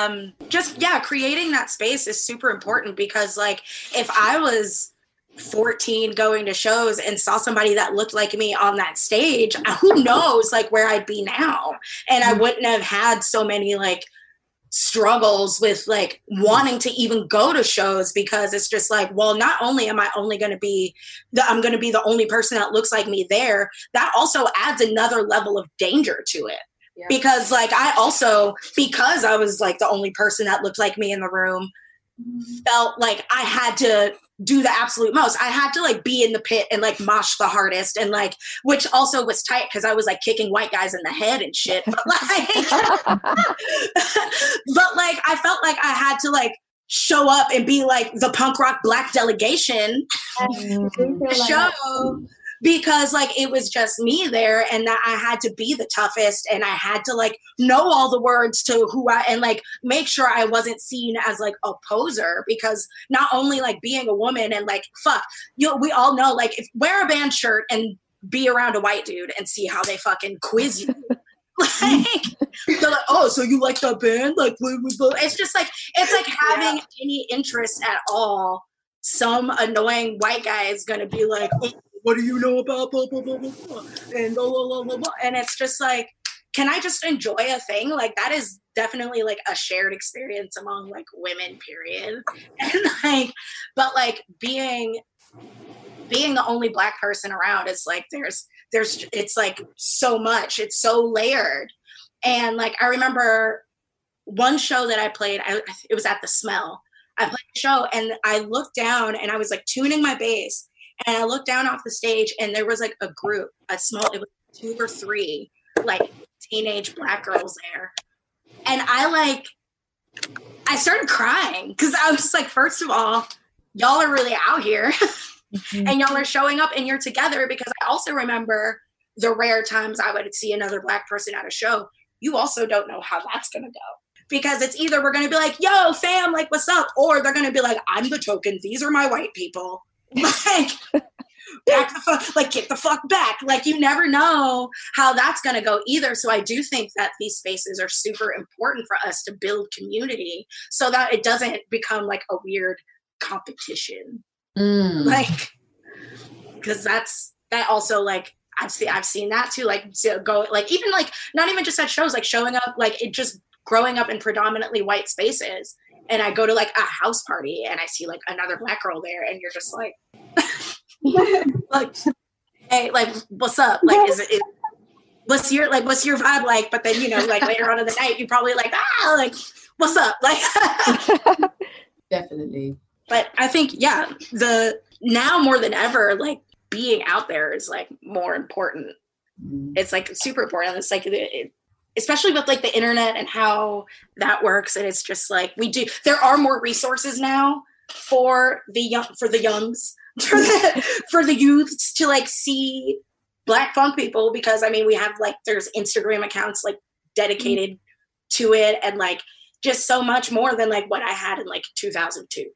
Creating that space is super important because if I was 14 going to shows and saw somebody that looked like me on that stage, who knows where I'd be now. And I wouldn't have had so many struggles with wanting to even go to shows because it's just not only am I only going to be I'm going to be the only person that looks like me there, that also adds another level of danger to it Because like because I was like the only person that looked like me in the room, felt like I had to do the absolute most. I had to like be in the pit and like mosh the hardest, and like, which also was tight because I was like kicking white guys in the head and shit. But like, I felt like I had to like show up and be like the punk rock black delegation show, because like it was just me there, and that I had to be the toughest, and I had to like know all the words to who I, and like make sure I wasn't seen as like a poser, because not only like being a woman and like we all know like if wear a band shirt and be around a white dude and see how they fucking quiz you. Like they're like, oh, so you like that band? Like it's just like, it's like having any interest at all. Some annoying white guy is gonna be like, oh, what do you know about blah, blah, blah, blah, blah, and blah, blah, blah, blah, blah. And it's just like, can I just enjoy a thing? Like that is definitely like a shared experience among like women, period. And like, but like being the only black person around is like, it's like so much, it's so layered. And like, I remember one show that I played, it was at the Smell. I played a show and I looked down and I was like tuning my bass, and I looked down off the stage and there was like a group, it was 2 or 3 like teenage black girls there. And I started crying because I was like, first of all, y'all are really out here. And y'all are showing up and you're together, because I also remember the rare times I would see another black person at a show. You also don't know how that's going to go, because it's either we're going to be like, yo fam, like what's up? Or they're going to be like, I'm the token. These are my white people. Like get the fuck back. Like you never know how that's going to go either. So I do think that these spaces are super important for us to build community so that it doesn't become like a weird competition. Like, because that also like I've seen that too, like to go like even like not even just at shows, like showing up, like it just growing up in predominantly white spaces, and I go to like a house party and I see like another black girl there, and you're just like like, hey, like what's up, like what's your vibe like? But then, you know, like later on in the night you probably like like what's up, like definitely. But I think, now more than ever, like being out there is like more important. It's like super important. It's like, especially with like the internet and how that works. And it's just like, there are more resources now for the youngs, for the youths to like see Black funk people, because I mean, we have like, there's Instagram accounts like dedicated to it, and like just so much more than like what I had in like 2002.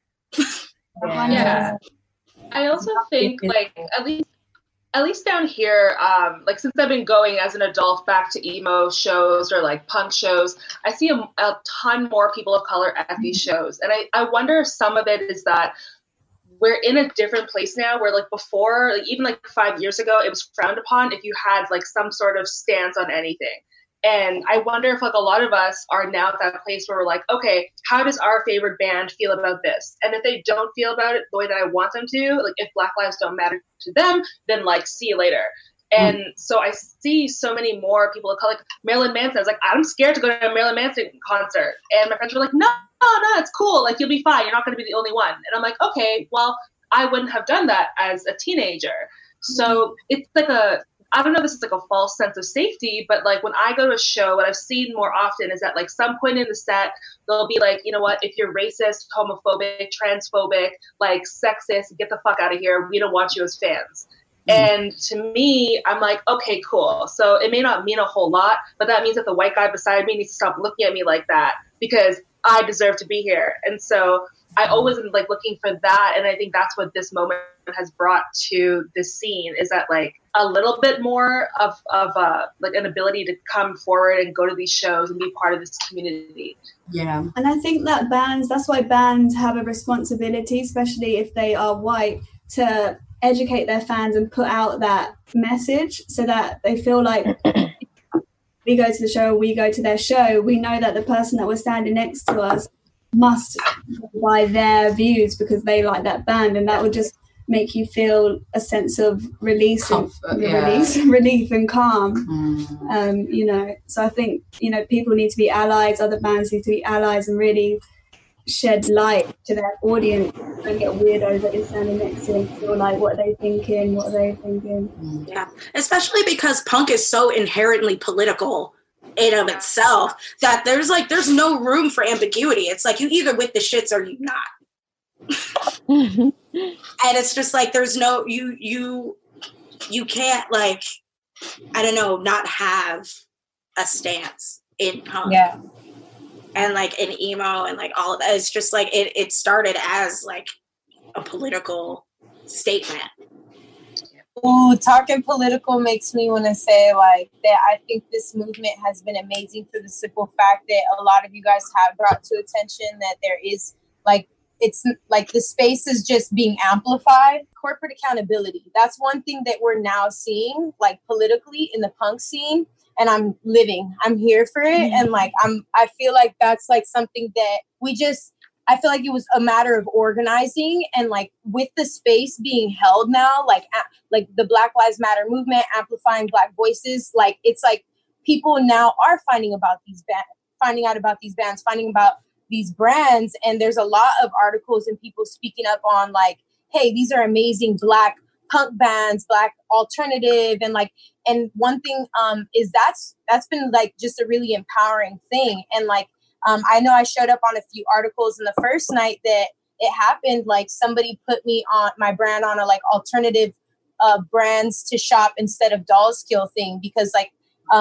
Yeah. I also think like at least down here, like since I've been going as an adult back to emo shows or like punk shows, I see a ton more people of color at these shows. And I wonder if some of it is that we're in a different place now, where like before, like even like 5 years ago, it was frowned upon if you had like some sort of stance on anything. And I wonder if like a lot of us are now at that place where we're like, okay, how does our favorite band feel about this? And if they don't feel about it the way that I want them to, like if Black lives don't matter to them, then like see you later. And so I see so many more people of color, like Marilyn Manson. I was like, I'm scared to go to a Marilyn Manson concert. And my friends were like, no, it's cool. Like, you'll be fine. You're not going to be the only one. And I'm like, okay, well, I wouldn't have done that as a teenager. So it's like I don't know if this is like a false sense of safety, but like when I go to a show, what I've seen more often is that like some point in the set, they'll be like, you know what, if you're racist, homophobic, transphobic, like sexist, get the fuck out of here. We don't want you as fans. And to me, I'm like, okay, cool. So it may not mean a whole lot, but that means that the white guy beside me needs to stop looking at me like that, because I deserve to be here. And so I always am like looking for that. And I think that's what this moment has brought to this scene, is that like a little bit more of like an ability to come forward and go to these shows and be part of this community. Yeah. And I think that that's why bands have a responsibility, especially if they are white, to educate their fans and put out that message so that they feel like we go to the show, we go to their show, we know that the person that was standing next to us must buy their views because they like that band, and that would just make you feel a sense of release, relief and calm. You know, so I think, you know, people need to be allies, other bands need to be allies and really shed light to their audience. Don't get weirdos that you're standing next to and feel like, what are they thinking? Yeah, especially because punk is so inherently political in of itself that there's no room for ambiguity. It's like you either with the shits or you not. And it's just like there's no you can't, like, I don't know, not have a stance in punk. Yeah. And like in emo and like all of that. It's just like it started as like a political statement. Ooh, talking political makes me want to say like that I think this movement has been amazing for the simple fact that a lot of you guys have brought to attention that there is like, it's like the space is just being amplified. Corporate accountability. That's one thing that we're now seeing like politically in the punk scene. And I'm here for it. And like, I feel like that's like something that I feel like it was a matter of organizing and like with the space being held now, like the Black Lives Matter movement, amplifying Black voices. Like, it's like people now are finding out about these bands, finding about these brands. And there's a lot of articles and people speaking up on like, hey, these are amazing Black punk bands, Black alternative. And like, and one thing is that's been like just a really empowering thing. And like, I know I showed up on a few articles, and the first night that it happened, like somebody put me on my brand on a like alternative brands to shop instead of Dolls Kill thing, because like,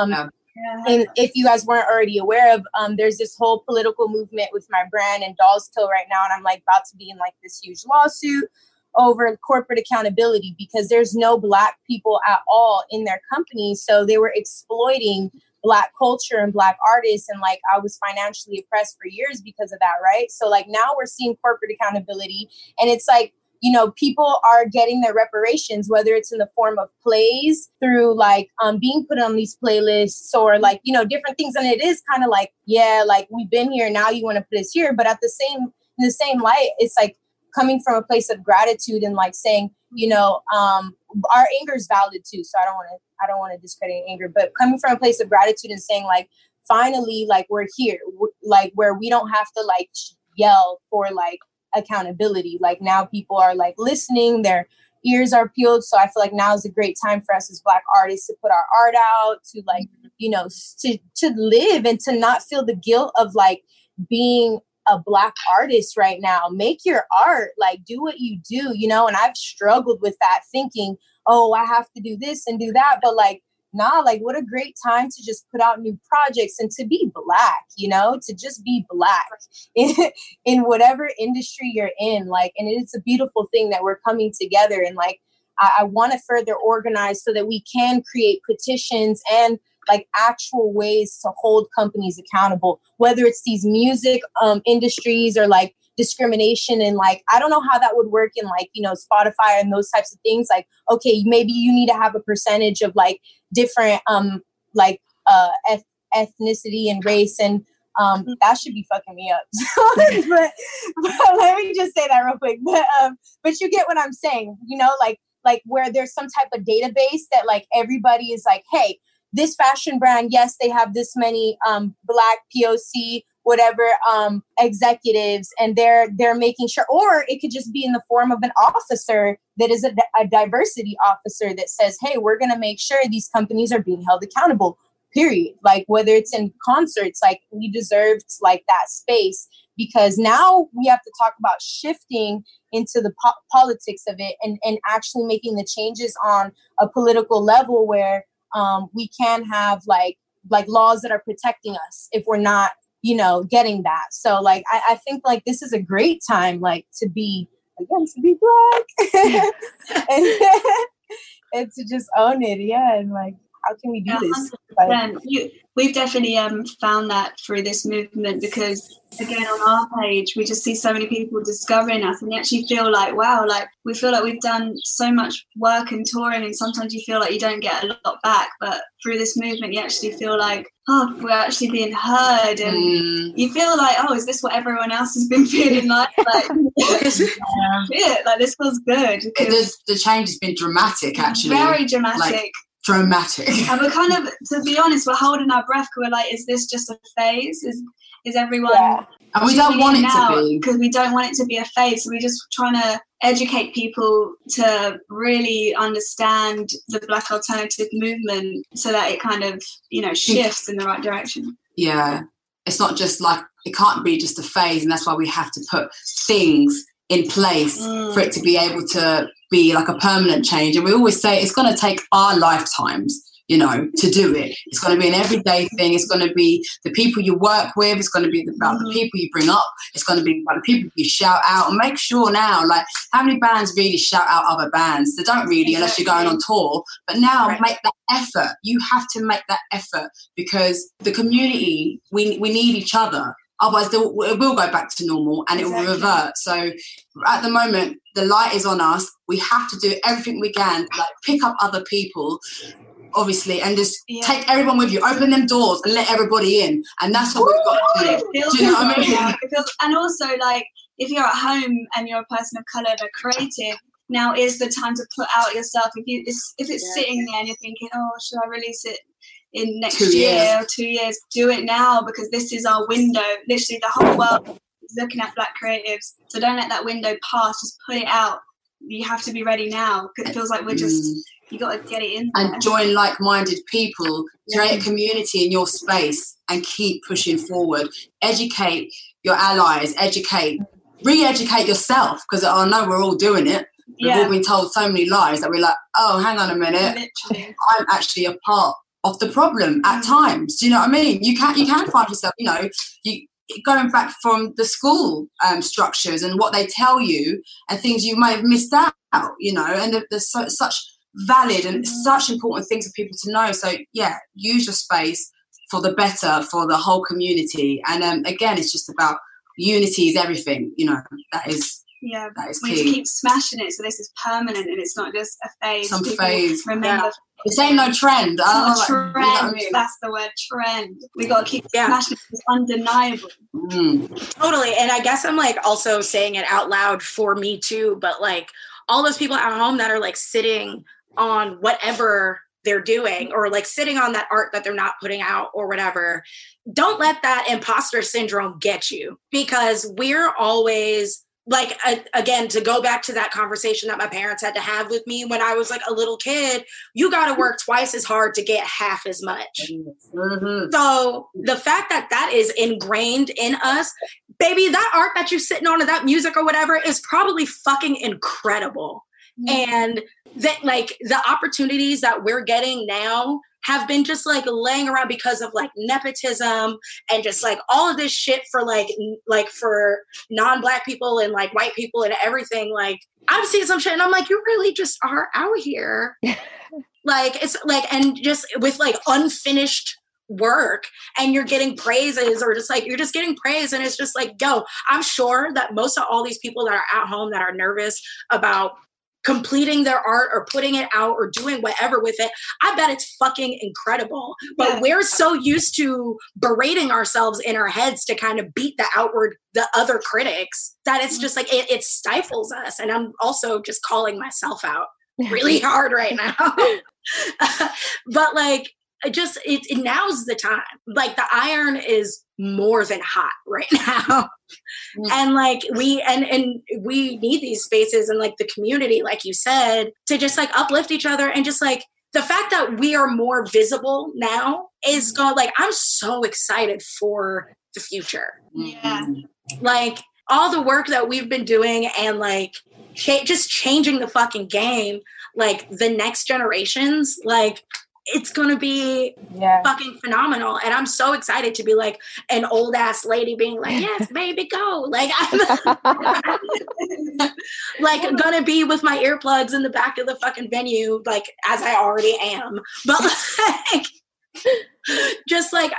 and if you guys weren't already aware of, there's this whole political movement with my brand and Dolls Kill right now. And I'm like about to be in like this huge lawsuit over corporate accountability because there's no Black people at all in their company. So they were exploiting Black culture and Black artists. And like, I was financially oppressed for years because of that. Right. So like now we're seeing corporate accountability, and it's like, you know, people are getting their reparations, whether it's in the form of plays through like being put on these playlists or like, you know, different things. And it is kind of like, yeah, like we've been here, now you want to put us here. But in the same light, it's like coming from a place of gratitude and like saying, you know, our anger is valid too. So I don't want to discredit anger, but coming from a place of gratitude and saying like, finally, like we're here, like where we don't have to like yell for like accountability. Like now people are like listening, their ears are peeled. So I feel like now is a great time for us as Black artists to put our art out, to like, you know, to live and to not feel the guilt of like being a Black artist right now. Make your art, like do what you do, you know. And I've struggled with that, thinking, oh, I have to do this and do that, but like, nah, like what a great time to just put out new projects and to be Black, you know, to just be Black in whatever industry you're in. Like, and it's a beautiful thing that we're coming together. And like, I want to further organize so that we can create petitions and like actual ways to hold companies accountable, whether it's these music industries or like discrimination. And like, I don't know how that would work in like, you know, Spotify and those types of things. Like, okay, maybe you need to have a percentage of like different ethnicity and race, and that should be fucking me up. but let me just say that real quick. But you get what I'm saying, you know, like where there's some type of database that like everybody is like, hey, this fashion brand, yes, they have this many Black POC whatever executives, and they're making sure. Or it could just be in the form of an officer that is a diversity officer that says, hey, we're going to make sure these companies are being held accountable, period. Like whether it's in concerts, like we deserved like that space, because now we have to talk about shifting into the politics of it and actually making the changes on a political level where we can have like laws that are protecting us if we're not, you know, getting that. So like, I think like this is a great time, like to be Black and to just own it. Yeah. And like, how can we do this? Like, we've definitely found that through this movement, because again, on our page, we just see so many people discovering us, and you actually feel like, wow, like we feel like we've done so much work and touring, and sometimes you feel like you don't get a lot back, but through this movement, you actually feel like oh, we're actually being heard, and you feel like, oh, is this what everyone else has been feeling like? Like, like this feels good. The change has been dramatic, actually. Very dramatic. Like, dramatic. And we're kind of, to be honest, we're holding our breath because we're like, is this just a phase? Is everyone... And we don't want it to be. Because we don't want it to be a phase. So we're just trying to educate people to really understand the Black alternative movement so that it kind of, shifts in the right direction. Yeah. It's not just like, it can't be just a phase, and that's why we have to put things in place for it to be able to be like a permanent change. And we always say it's going to take our lifetimes, to do it. It's going to be an everyday thing. It's going to be the people you work with. It's going to be about the people you bring up. It's going to be about the people you shout out. And make sure now, like, how many bands really shout out other bands? They don't really, unless you're going on tour. But now make that effort. You have to make that effort, because the community, we need each other. Otherwise, it will go back to normal and it will revert. So at the moment, the light is on us. We have to do everything we can to, like, pick up other people, obviously, and just take everyone with you. Open them doors and let everybody in. And that's what we've got to do. Do you know what I mean? And also, like, if you're at home and you're a person of colour that are creative, now is the time to put out yourself. If it's sitting there and you're thinking, oh, should I release it in next year or 2 years? Do it now, because this is our window. Literally, the whole world is looking at Black creatives. So don't let that window pass. Just put it out. You have to be ready now, because it feels like we're just... You got to get it in there. And join like-minded people, create a community in your space, and keep pushing forward. Educate your allies, re-educate yourself, because I know we're all doing it. We've all been told so many lies that we're like, oh, hang on a minute. Literally. I'm actually a part of the problem at times. Do you know what I mean? You can find yourself, going back from the school structures and what they tell you and things you may have missed out, and there's such valid and such important things for people to know. So use your space for the better, for the whole community. And again, it's just about unity is everything. That is key. We need to keep smashing it, so this is permanent and it's not just a phase. Some phase. Remember, this ain't no trend. It's not trend. You know what I mean? That's the word, trend. We got to keep smashing it. It's undeniable. Totally. And I guess I'm like also saying it out loud for me too, but like all those people at home that are like sitting on whatever they're doing, or like sitting on that art that they're not putting out or whatever, don't let that imposter syndrome get you, because we're always like, again, to go back to that conversation that my parents had to have with me when I was like a little kid, you got to work twice as hard to get half as much. So the fact that is ingrained in us, baby, that art that you're sitting on, or that music or whatever, is probably fucking incredible. And that, like, the opportunities that we're getting now have been just like laying around because of like nepotism and just like all of this shit for like for non-Black people and like white people and everything. Like, I'm seeing some shit and I'm like, you really just are out here. Like, it's like, and just with like unfinished work, and you're getting praises, or just like you're just getting praise, and it's just like, yo, I'm sure that most of all these people that are at home that are nervous about completing their art or putting it out or doing whatever with it, I bet it's fucking incredible. But we're so used to berating ourselves in our heads to kind of beat the other critics, that it's just like it stifles us. And I'm also just calling myself out really hard right now. But like, now's the time. Like, the iron is more than hot right now. And like we need these spaces and like the community, like you said, to just like uplift each other. And just like the fact that we are more visible now is going, like, I'm so excited for the future. Like all the work that we've been doing, and like just changing the fucking game, like the next generations, like it's going to be fucking phenomenal. And I'm so excited to be like an old ass lady being like, yes, baby, go. Like, I'm like going to be with my earplugs in the back of the fucking venue, like as I already am. But like, just like,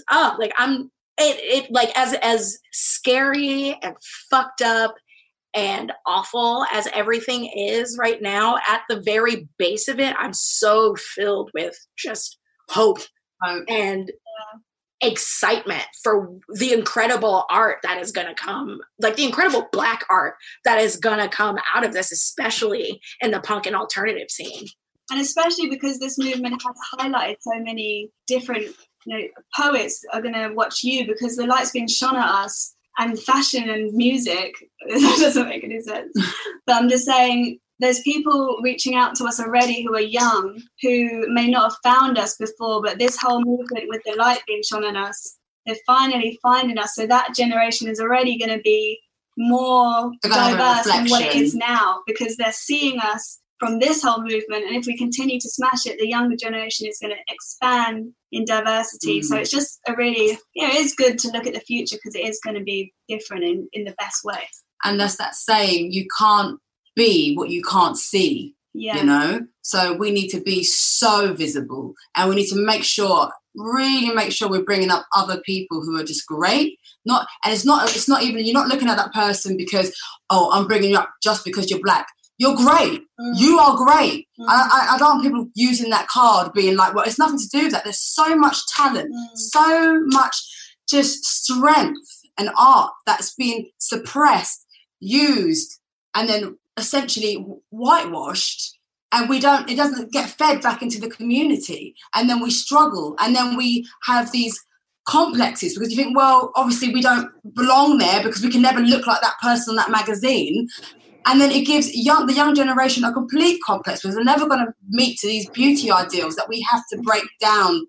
it like as scary and fucked up and awful as everything is right now, at the very base of it, I'm so filled with just hope and excitement for the incredible art that is going to come, like the incredible Black art that is going to come out of this, especially in the punk and alternative scene. And especially because this movement has highlighted so many different, poets are going to watch you because the light's being shone at us, and fashion and music. That doesn't make any sense. But I'm just saying, there's people reaching out to us already who are young, who may not have found us before, but this whole movement with the light being shone on us, they're finally finding us. So that generation is already going to be more diverse than what it is now, because they're seeing us from this whole movement. And if we continue to smash it, the younger generation is going to expand in diversity. So it's just a really, it is good to look at the future because it is going to be different in the best way. And that's that saying, you can't be what you can't see, So we need to be so visible, and we need to really make sure we're bringing up other people who are just great. It's not even, you're not looking at that person because, I'm bringing you up just because you're Black. You're great. You are great. I don't want people using that card being like, well, it's nothing to do with that. There's so much talent, so much just strength and art that's being suppressed, used, and then essentially whitewashed, and it doesn't get fed back into the community, and then we struggle, and then we have these complexes because you think, well, obviously we don't belong there because we can never look like that person on that magazine, and then it gives the young generation a complete complex because they're never going to meet to these beauty ideals that we have to break down.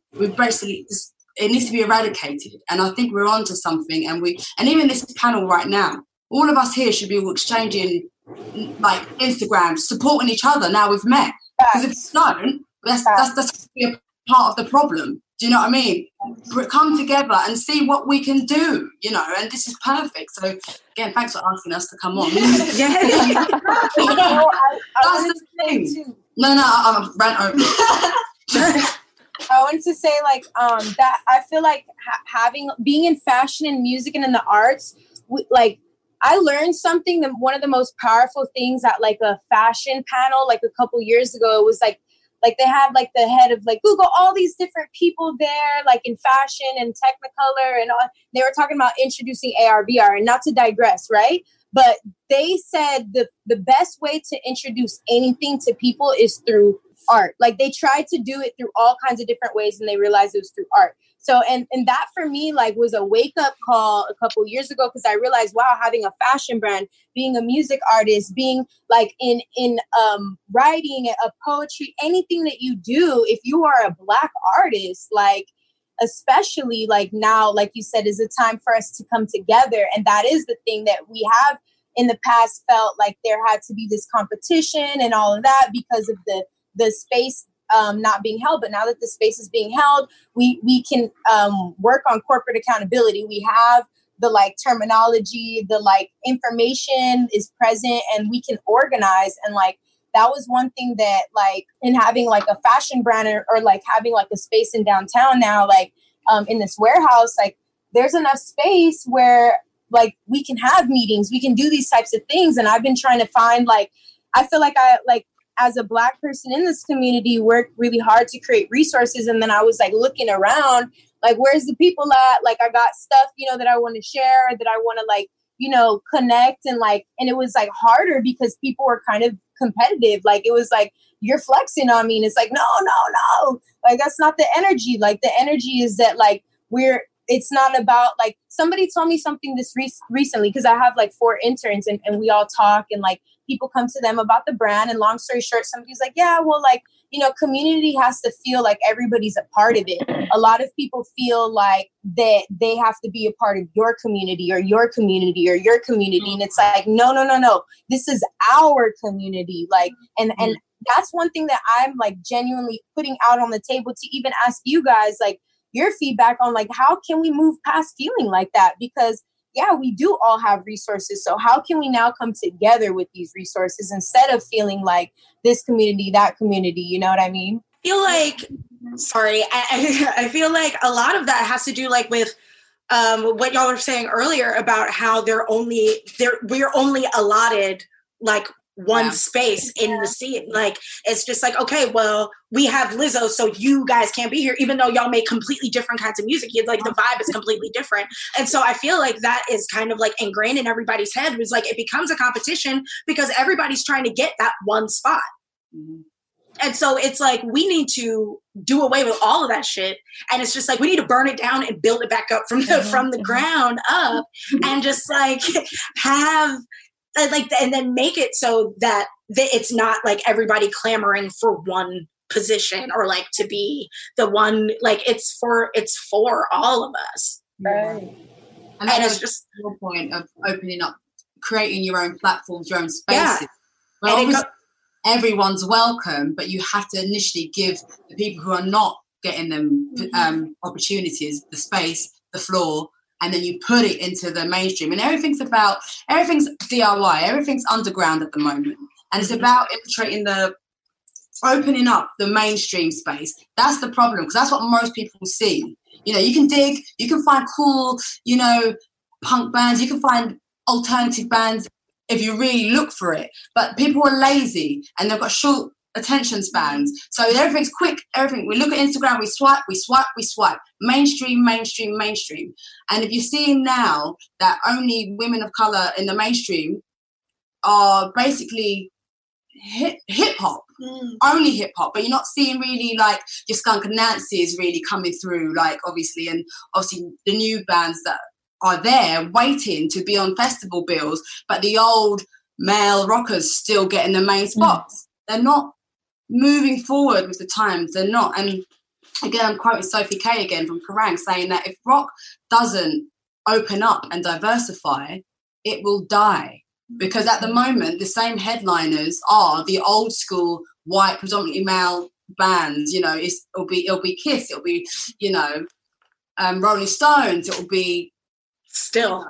It needs to be eradicated, and I think we're onto something, and even this panel right now, all of us here should be exchanging like Instagram, supporting each other now we've met. Because if we don't, that's be a part of the problem. Do you know what I mean? Come together and see what we can do, and this is perfect. So again, thanks for asking us to come on. That's the thing. I ran over. I wanted to say that I feel like being in fashion and music and in the arts, I learned something. One of the most powerful things at a fashion panel, a couple years ago, it was like they had the head of Google, all these different people there, in fashion and Technicolor and all. They were talking about introducing AR/VR, and not to digress, right? But they said the best way to introduce anything to people is through art. They tried to do it through all kinds of different ways, and they realized it was through art. So, and that for me, was a wake up call a couple years ago, because I realized, wow, having a fashion brand, being a music artist, being in writing, a poetry, anything that you do, if you are a Black artist, especially now, like you said, is a time for us to come together. And that is the thing that we have in the past felt like there had to be this competition and all of that because of the space not being held. But now that the space is being held, we can work on corporate accountability. We have the terminology, the information is present, and we can organize. And that was one thing that in having a fashion brand or having a space in downtown now, in this warehouse, there's enough space where we can have meetings, we can do these types of things. And I've been trying to find I feel like as a Black person in this community, worked really hard to create resources. And then I was looking around, where's the people at? I got stuff, that I want to share, that I want to connect. And it was harder because people were kind of competitive. It was you're flexing on me. And it's no. That's not the energy. The energy is that it's not about somebody told me something this recently, because I have 4 interns and we all talk and people come to them about the brand. And long story short, somebody's yeah, well, community has to feel like everybody's a part of it. A lot of people feel that they have to be a part of your community or your community or your community. And it's no. This is our community. And that's one thing that I'm genuinely putting out on the table to even ask you guys, your feedback on how can we move past feeling like that? Because yeah, we do all have resources. So how can we now come together with these resources instead of feeling like this community, that community? You know what I mean? I feel I feel like a lot of that has to do with what y'all were saying earlier about how we're only allotted one space in the scene. Like, it's just like, okay, well, we have Lizzo, so you guys can't be here, even though y'all make completely different kinds of music. Like, the vibe is completely different. And so I feel like that is kind of like ingrained in everybody's head. It was like, it becomes a competition because everybody's trying to get that one spot. Mm-hmm. And so it's like, we need to do away with all of that shit. And it's just like, we need to burn it down and build it back up from the ground up, and just like have like, and then make it so that it's not like everybody clamoring for one position or like to be the one, like it's for all of us. Right. And it's just your point of opening up, creating your own platforms, your own spaces. Yeah. Well, everyone's welcome, but you have to initially give the people who are not getting them opportunities, the space, the floor, and then you put it into the mainstream. And everything's DIY, everything's underground at the moment. And it's about opening up the mainstream space. That's the problem, because that's what most people see. You know, you can dig, you can find cool, you know, punk bands, you can find alternative bands if you really look for it, but people are lazy and they've got short attention spans, so everything's quick. Everything, we look at Instagram, we swipe, mainstream, and if you're seeing now that only women of color in the mainstream are basically hip-hop, only hip-hop, but you're not seeing really like your Skunk and Nancy is really coming through, like obviously the new bands that are there waiting to be on festival bills, but the old male rockers still getting the main spots. They're not moving forward with the times. They're not. And again, I'm quoting Sophie K again from Kerrang, saying that if rock doesn't open up and diversify, it will die. Because at the moment, the same headliners are the old school white, predominantly male bands. You know, it'll be Kiss, it'll be, you know, Rolling Stones, it'll be Still.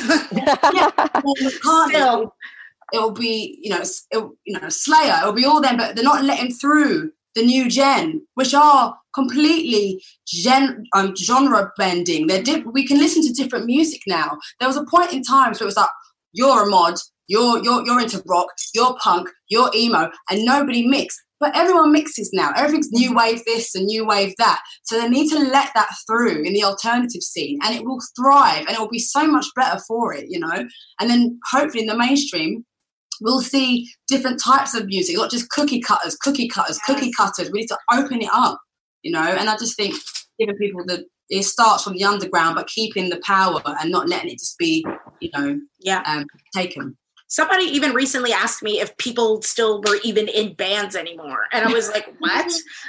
It'll be, you know, Slayer, it'll be all them, but they're not letting through the new gen, which are completely genre bending. We can listen to different music now. There was a point in time where it was like, you're a mod, you're into rock, you're punk, you're emo, and nobody mixed. But everyone mixes now. Everything's new wave this and new wave that. So they need to let that through in the alternative scene, and it will thrive, and it will be so much better for it, you know. And then hopefully in the mainstream, we'll see different types of music, not just cookie cutters. We need to open it up, you know. And I just think giving people it starts from the underground, but keeping the power and not letting it just be, you know, taken. Somebody even recently asked me if people still were even in bands anymore. And I was like, what?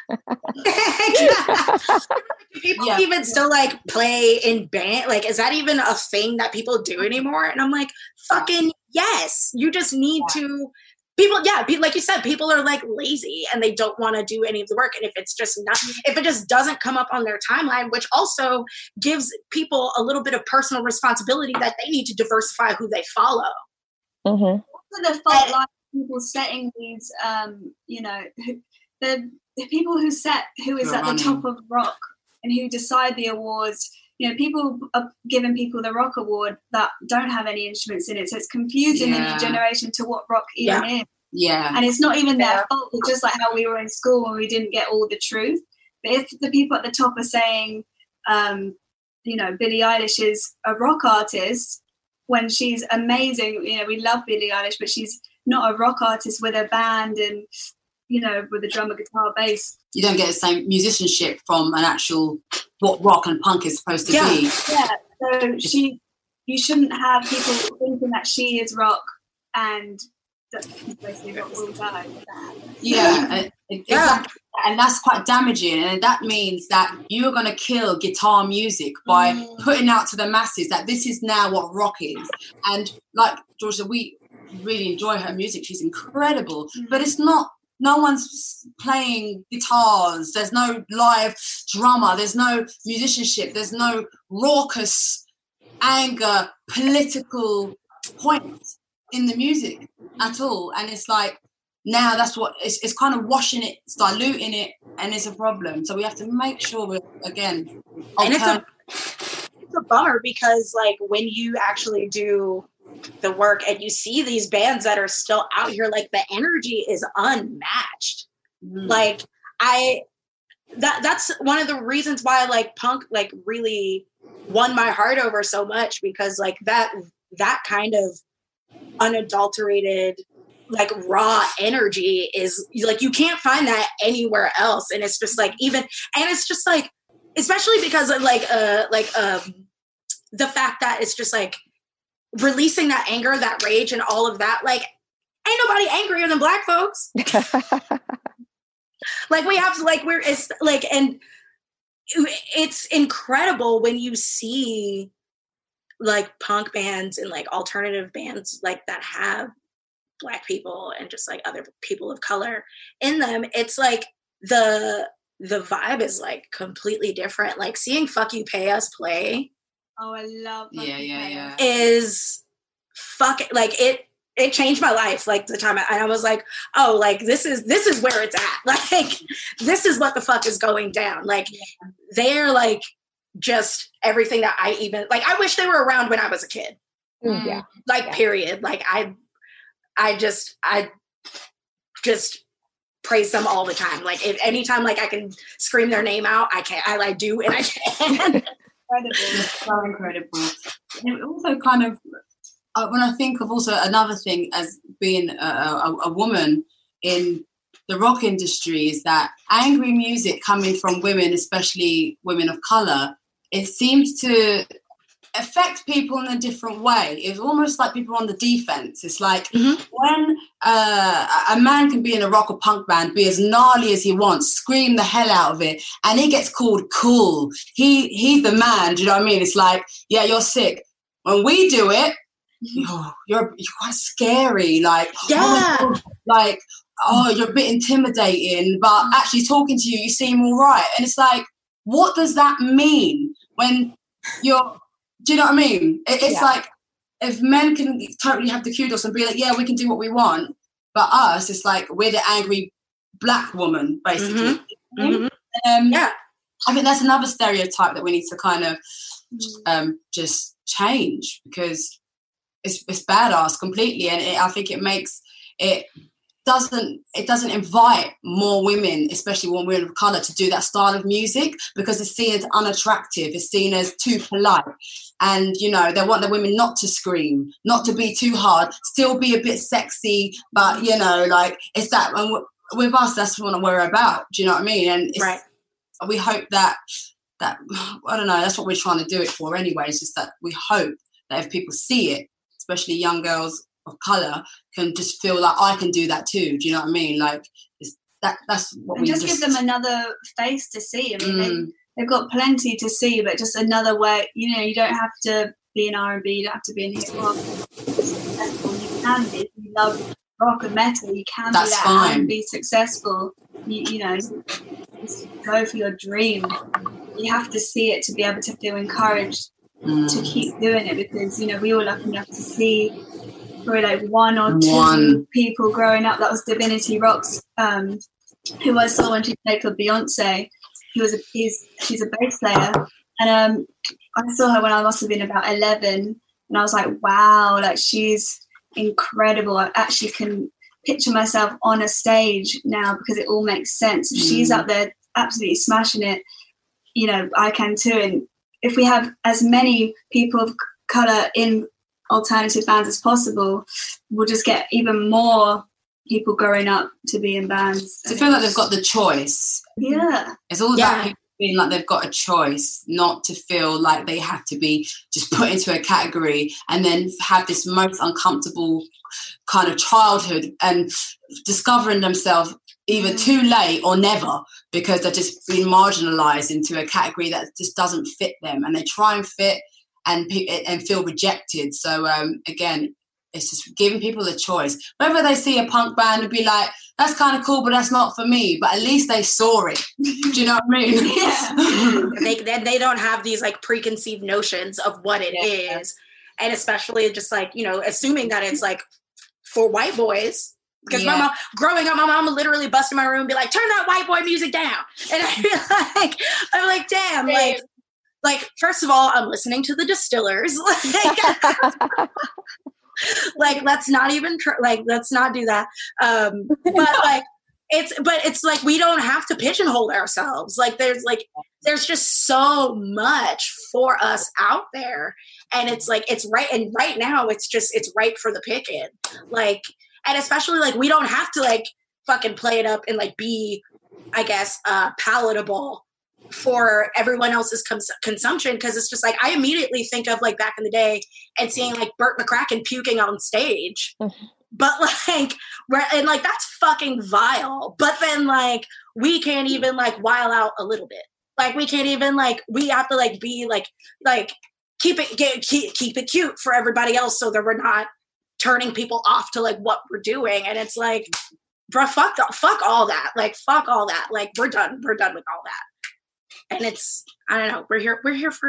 Do people even still like play in band? Like, is that even a thing that people do anymore? And I'm like, fucking yes. You just need to, like you said, people are like lazy and they don't want to do any of the work. And if it just doesn't come up on their timeline, which also gives people a little bit of personal responsibility that they need to diversify who they follow. Also the fault line people setting these, you know, the people who is at the top of rock and who decide the awards. You know, people are giving people the rock award that don't have any instruments in it, so it's confusing the new generation to what rock even is. Yeah, and it's not even their fault. It's just like how we were in school when we didn't get all the truth. But if the people at the top are saying, you know, Billie Eilish is a rock artist, when she's amazing, you know, we love Billie Eilish, but she's not a rock artist with a band and, you know, with a drummer, guitar, bass. You don't get the same musicianship from an actual what rock and punk is supposed to be. Yeah, so you shouldn't have people thinking that she is rock and that basically rock will die. Yeah, exactly. And that's quite damaging, and that means that you're going to kill guitar music by putting out to the masses that this is now what rock is. And like Georgia, we really enjoy her music. She's incredible, but it's not, no one's playing guitars, there's no live drummer, there's no musicianship, there's no raucous anger, political points in the music at all. And it's like, now that's what it's kind of washing it, it's diluting it, and it's a problem. So we have to make sure we're, again, and it's a bummer because like when you actually do the work, and you see these bands that are still out here, like the energy is unmatched. Like that's one of the reasons why like punk like really won my heart over so much, because like that kind of unadulterated like raw energy is like you can't find that anywhere else. And it's just like it's just like, especially because of like the fact that it's just like releasing that anger, that rage, and all of that. Like, ain't nobody angrier than Black folks. Like, we have to, like, and it's incredible when you see like punk bands and like alternative bands like that have Black people and just like other people of color in them. It's like the vibe is like completely different. Like seeing Fuck You Pay Us play. Oh, I love that. Is fucking like it changed my life. Like the time I was like, oh, like this is where it's at. Like this is what the fuck is going down. Like they're like just everything that I even like. I wish they were around when I was a kid. Yeah. Like period. Like I just praise them all the time. Like if anytime like I can scream their name out, I can. I do, and I can. Incredible, so incredible. And it also kind of when I think of also another thing as being a woman in the rock industry is that angry music coming from women, especially women of color, it seems to affect people in a different way. It's almost like people on the defense. It's like when a man can be in a rock or punk band, be as gnarly as he wants, scream the hell out of it, and he gets called cool. He's the man. Do you know what I mean? It's like, yeah, you're sick. When we do it, you're quite scary. Like, like, oh, you're a bit intimidating, but actually talking to you, you seem all right. And it's like, what does that mean when you're? Do you know what I mean? It's like if men can totally have the kudos and be like, yeah, we can do what we want, but us, it's like we're the angry Black woman, basically. I think that's another stereotype that we need to kind of just change, because it's badass completely, and I think it makes it doesn't invite more women, especially women of colour, to do that style of music, because it's seen as unattractive, it's seen as too polite. And, you know, they want the women not to scream, not to be too hard, still be a bit sexy, but, you know, like, it's that, and with us, that's what we're about, do you know what I mean? And it's, we hope that, I don't know, that's what we're trying to do it for anyway. It's just that we hope that if people see it, especially young girls of colour, can just feel like I can do that too. Do you know what I mean? Like that's what we just give them another face to see. I mean, they've got plenty to see, but just another way. You know, you don't have to be in R&B. You don't have to be in hip hop. You can be. If you love rock and metal, you can be that and be successful. You know, just go for your dream. You have to see it to be able to feel encouraged to keep doing it, because, you know, we were lucky enough to see probably like one or two people growing up. That was Divinity Rocks, who I saw when she played for Beyonce. She's a bass player, and I saw her when I must have been about 11, and I was like, wow, like she's incredible. I actually can picture myself on a stage now, because it all makes sense. If she's up there absolutely smashing it, you know, I can too. And if we have as many people of colour in alternative bands as possible, we'll just get even more people growing up to be in bands. To feel like they've got the choice. Yeah. It's all about people feeling like they've got a choice, not to feel like they have to be just put into a category and then have this most uncomfortable kind of childhood and discovering themselves either too late or never, because they're just being marginalised into a category that just doesn't fit them, and they try and fit and feel rejected. So again, it's just giving people a choice. Whether they see a punk band and be like, that's kind of cool, but that's not for me, but at least they saw it. Do you know what I mean? They don't have these like preconceived notions of what it is. And especially just like, you know, assuming that it's like for white boys. Because my mom, growing up, my mom would literally bust in my room and be like, turn that white boy music down. And I'm like, damn, like, first of all, I'm listening to the Distillers. Like, let's not even let's not do that. But like, it's like, we don't have to pigeonhole ourselves. Like, there's just so much for us out there. And it's like, it's right. And right now it's ripe for the picking. Like, and especially like, we don't have to like fucking play it up and like be, I guess, palatable for everyone else's consumption. Cause it's just like, I immediately think of like back in the day and seeing like Burt McCracken puking on stage. But like, and like, that's fucking vile. But then like, we can't even like while out a little bit. Like, we can't even like, we have to like be like keep it cute for everybody else, so that we're not turning people off to like what we're doing. And it's like, bro, fuck all that. Like, fuck all that. Like, we're done with all that. And it's, I don't know, we're here for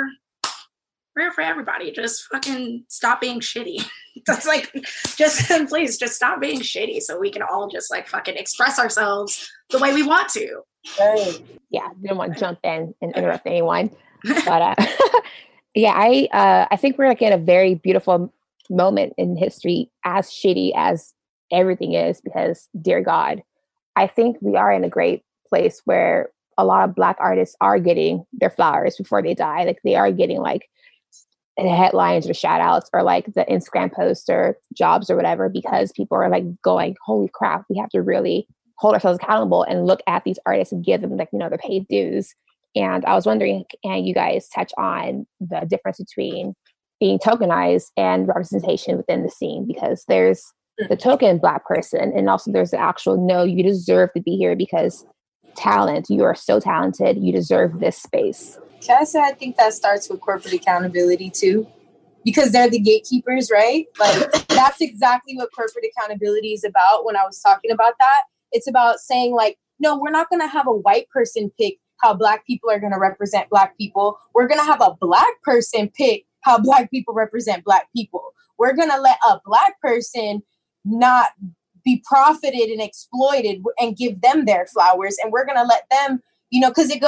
everybody. Just fucking stop being shitty. That's like, please just stop being shitty, so we can all just like fucking express ourselves the way we want to. Right. Yeah, didn't want to jump in and interrupt anyone, but yeah, I think we're like in a very beautiful moment in history, as shitty as everything is, because dear God, I think we are in a great place where a lot of Black artists are getting their flowers before they die. Like, they are getting like the headlines or shout outs or like the Instagram posts or jobs or whatever, because people are like going, holy crap, we have to really hold ourselves accountable and look at these artists and give them like, you know, their paid dues. And I was wondering, can you guys touch on the difference between being tokenized and representation within the scene? Because there's the token Black person, and also there's the actual, no, you deserve to be here because talent, you are so talented, you deserve this space. Can I say, I think that starts with corporate accountability too, because they're the gatekeepers, right? Like, that's exactly what corporate accountability is about. When I was talking about that, it's about saying like, no, we're not going to have a white person pick how Black people are going to represent Black people. We're going to have a Black person pick how Black people represent Black people. We're going to let a Black person not be profited and exploited and give them their flowers. And we're going to let them, you know, because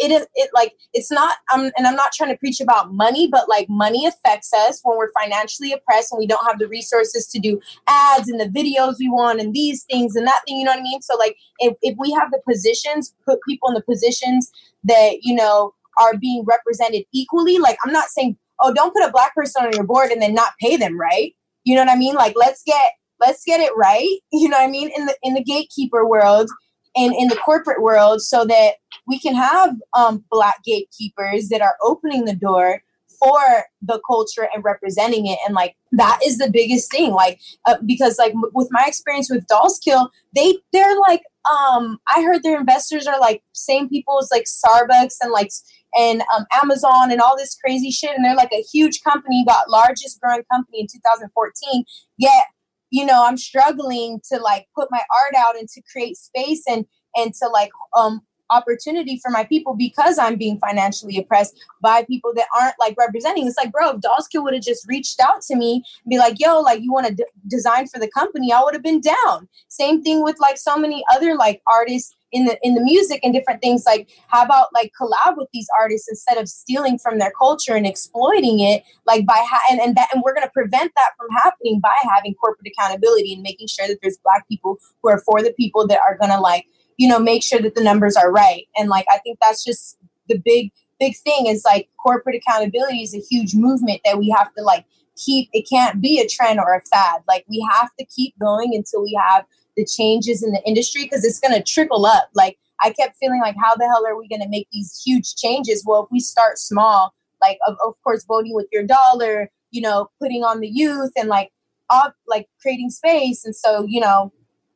it's not, and I'm not trying to preach about money, but like, money affects us when we're financially oppressed and we don't have the resources to do ads and the videos we want and these things and that thing, you know what I mean? So like, if we have the positions, put people in the positions that, you know, are being represented equally. Like, I'm not saying, oh, don't put a Black person on your board and then not pay them, right? You know what I mean? Like, let's get it right. You know what I mean? In the gatekeeper world and in the corporate world, so that we can have Black gatekeepers that are opening the door for the culture and representing it. And like, that is the biggest thing. Like, because like with my experience with Dolls Kill, they're like, I heard their investors are like same people as like Starbucks and Amazon and all this crazy shit. And they're like a huge company, got largest growing company in 2014. Yet, you know, I'm struggling to like put my art out and to create space and to like opportunity for my people, because I'm being financially oppressed by people that aren't like representing. It's like, bro, if Dolls Kill would have just reached out to me and be like, yo, like, you want to design for the company, I would have been down. Same thing with like so many other like artists in the music and different things. Like, how about like collab with these artists instead of stealing from their culture and exploiting it, like and we're going to prevent that from happening by having corporate accountability and making sure that there's Black people who are for the people that are going to like, you know, make sure that the numbers are right. And like, I think that's just the big thing is like, corporate accountability is a huge movement that we have to like keep. It can't be a trend or a fad. Like, we have to keep going until we have the changes in the industry, because it's going to trickle up. Like, I kept feeling like, how the hell are we going to make these huge changes? Well, if we start small, like, of course, voting with your dollar, you know, putting on the youth and like creating space. And so, you know,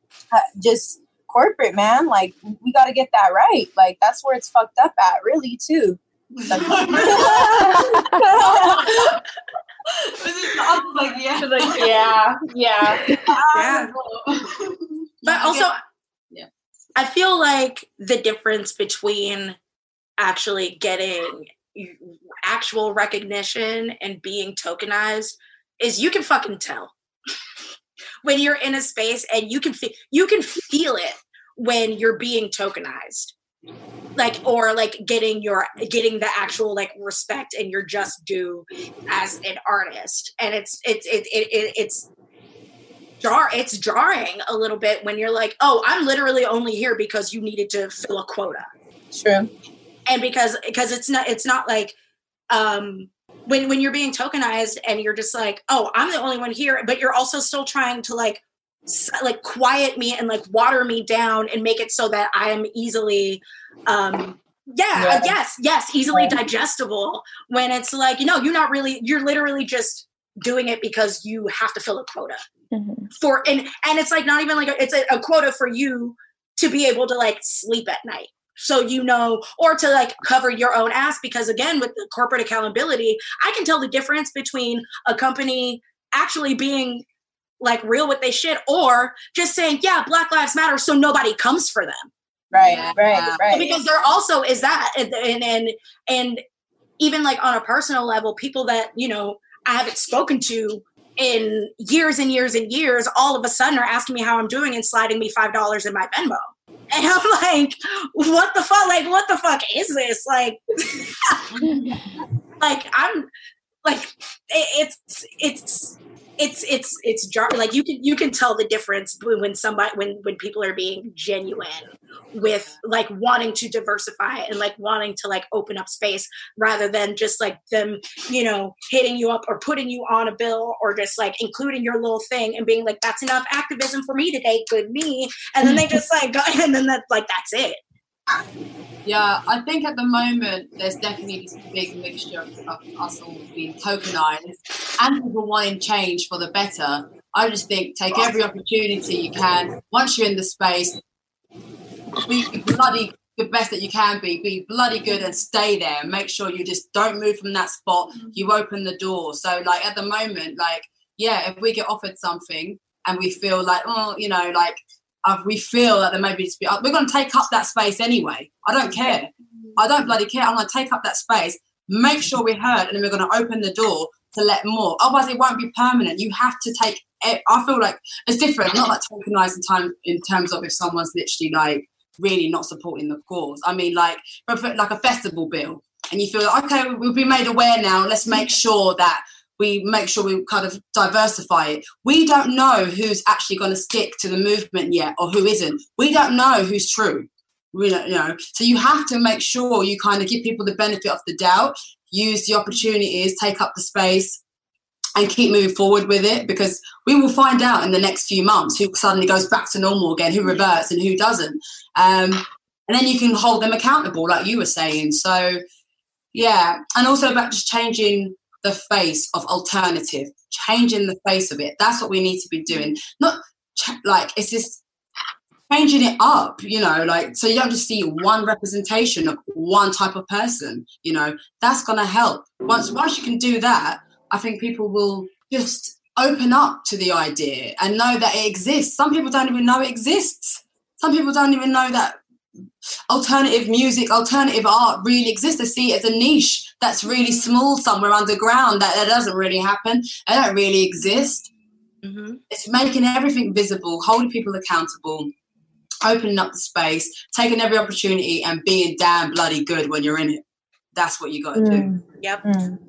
just corporate, man, like, we got to get that right. Like, that's where it's fucked up at, really, too. Like, yeah. But also, I feel like the difference between actually getting actual recognition and being tokenized is you can fucking tell when you're in a space, and you can feel it when you're being tokenized. like, or like getting the actual like respect and your just due as an artist. And it's jarring a little bit when you're like, oh, I'm literally only here because you needed to fill a quota. True. And because it's not like when you're being tokenized and you're just like, oh, I'm the only one here, but you're also still trying to like quiet me and like water me down and make it so that I am easily easily digestible, when it's like, you know, you're literally just doing it because you have to fill a quota. And it's like not even like it's a quota for you to be able to like sleep at night, so you know, or to like cover your own ass, because again, with the corporate accountability, I can tell the difference between a company actually being like real with they shit, or just saying, yeah, Black Lives Matter, so nobody comes for them. Right. Because there also is that, and even like on a personal level, people that, you know, I haven't spoken to in years and years and years, all of a sudden are asking me how I'm doing and sliding me $5 in my Venmo. And I'm like, what the fuck? Like, what the fuck is this? Like, like I'm like, it's jarring. Like you can tell the difference when people are being genuine with like wanting to diversify and like wanting to like open up space, rather than just like them, you know, hitting you up or putting you on a bill or just like including your little thing and being like, that's enough activism for me today, good me. And then they just like go, and then that's it. Yeah, I think at the moment there's definitely this big mixture of us all being tokenized and people wanting change for the better. I just think take every opportunity you can. Once you're in the space, be bloody the best that you can be bloody good and stay there. Make sure you just don't move from that spot. You open the door. So like at the moment, like, yeah, if we get offered something and we feel like, oh, you know, like, we feel that there may be, we're going to take up that space anyway. I don't care. I don't bloody care. I'm going to take up that space, make sure we're heard, and then we're going to open the door to let more. Otherwise, it won't be permanent. You have to take it. I feel like it's different. Not like tokenized in terms of if someone's literally like really not supporting the cause. I mean, like a festival bill, and you feel like, okay, we'll be made aware now. Let's make sure that we kind of diversify it. We don't know who's actually going to stick to the movement yet or who isn't. We don't know who's true. We don't, you know. So you have to make sure you kind of give people the benefit of the doubt, use the opportunities, take up the space, and keep moving forward with it, because we will find out in the next few months who suddenly goes back to normal again, who reverts and who doesn't. And then you can hold them accountable, like you were saying. So, yeah. And also about just changing the face of alternative, changing the face of it. That's what we need to be doing. Not like it's just changing it up, you know, like so you don't just see one representation of one type of person, you know. That's going to help. Once you can do that, I think people will just open up to the idea and know that it exists. Some people don't even know it exists. Some people don't even know that alternative music, alternative art really exists. They see it as a niche that's really small somewhere underground, that doesn't really happen. It don't really exist. Mm-hmm. It's making everything visible, holding people accountable, opening up the space, taking every opportunity and being damn bloody good when you're in it. That's what you got to do. Yep.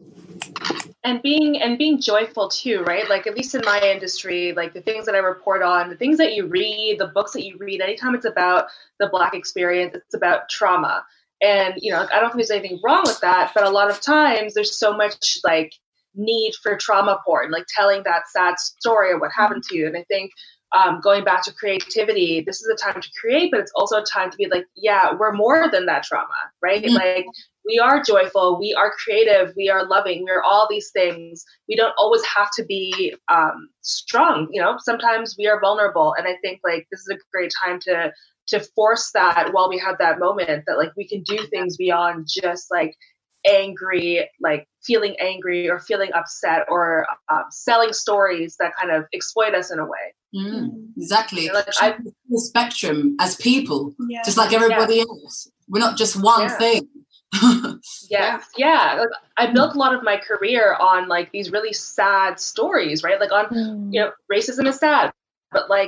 And being joyful too, right? Like at least in my industry, like the things that I report on, the things that you read, the books that you read, anytime it's about the Black experience, it's about trauma. And, you know, I don't think there's anything wrong with that, but a lot of times there's so much like need for trauma porn, like telling that sad story of what happened to you. And I think going back to creativity, this is a time to create, but it's also a time to be like, yeah, we're more than that trauma, right? Mm-hmm. Like we are joyful, we are creative, we are loving, we are all these things. We don't always have to be strong, you know, sometimes we are vulnerable. And I think like this is a great time to force that while we have that moment that like we can do things beyond just like angry, like feeling angry or feeling upset or selling stories that kind of exploit us in a way. Exactly. You know, like the spectrum as people, just like everybody else. We're not just one thing. Yeah. Like, I built a lot of my career on like these really sad stories, right? Like on, you know, racism is sad, but like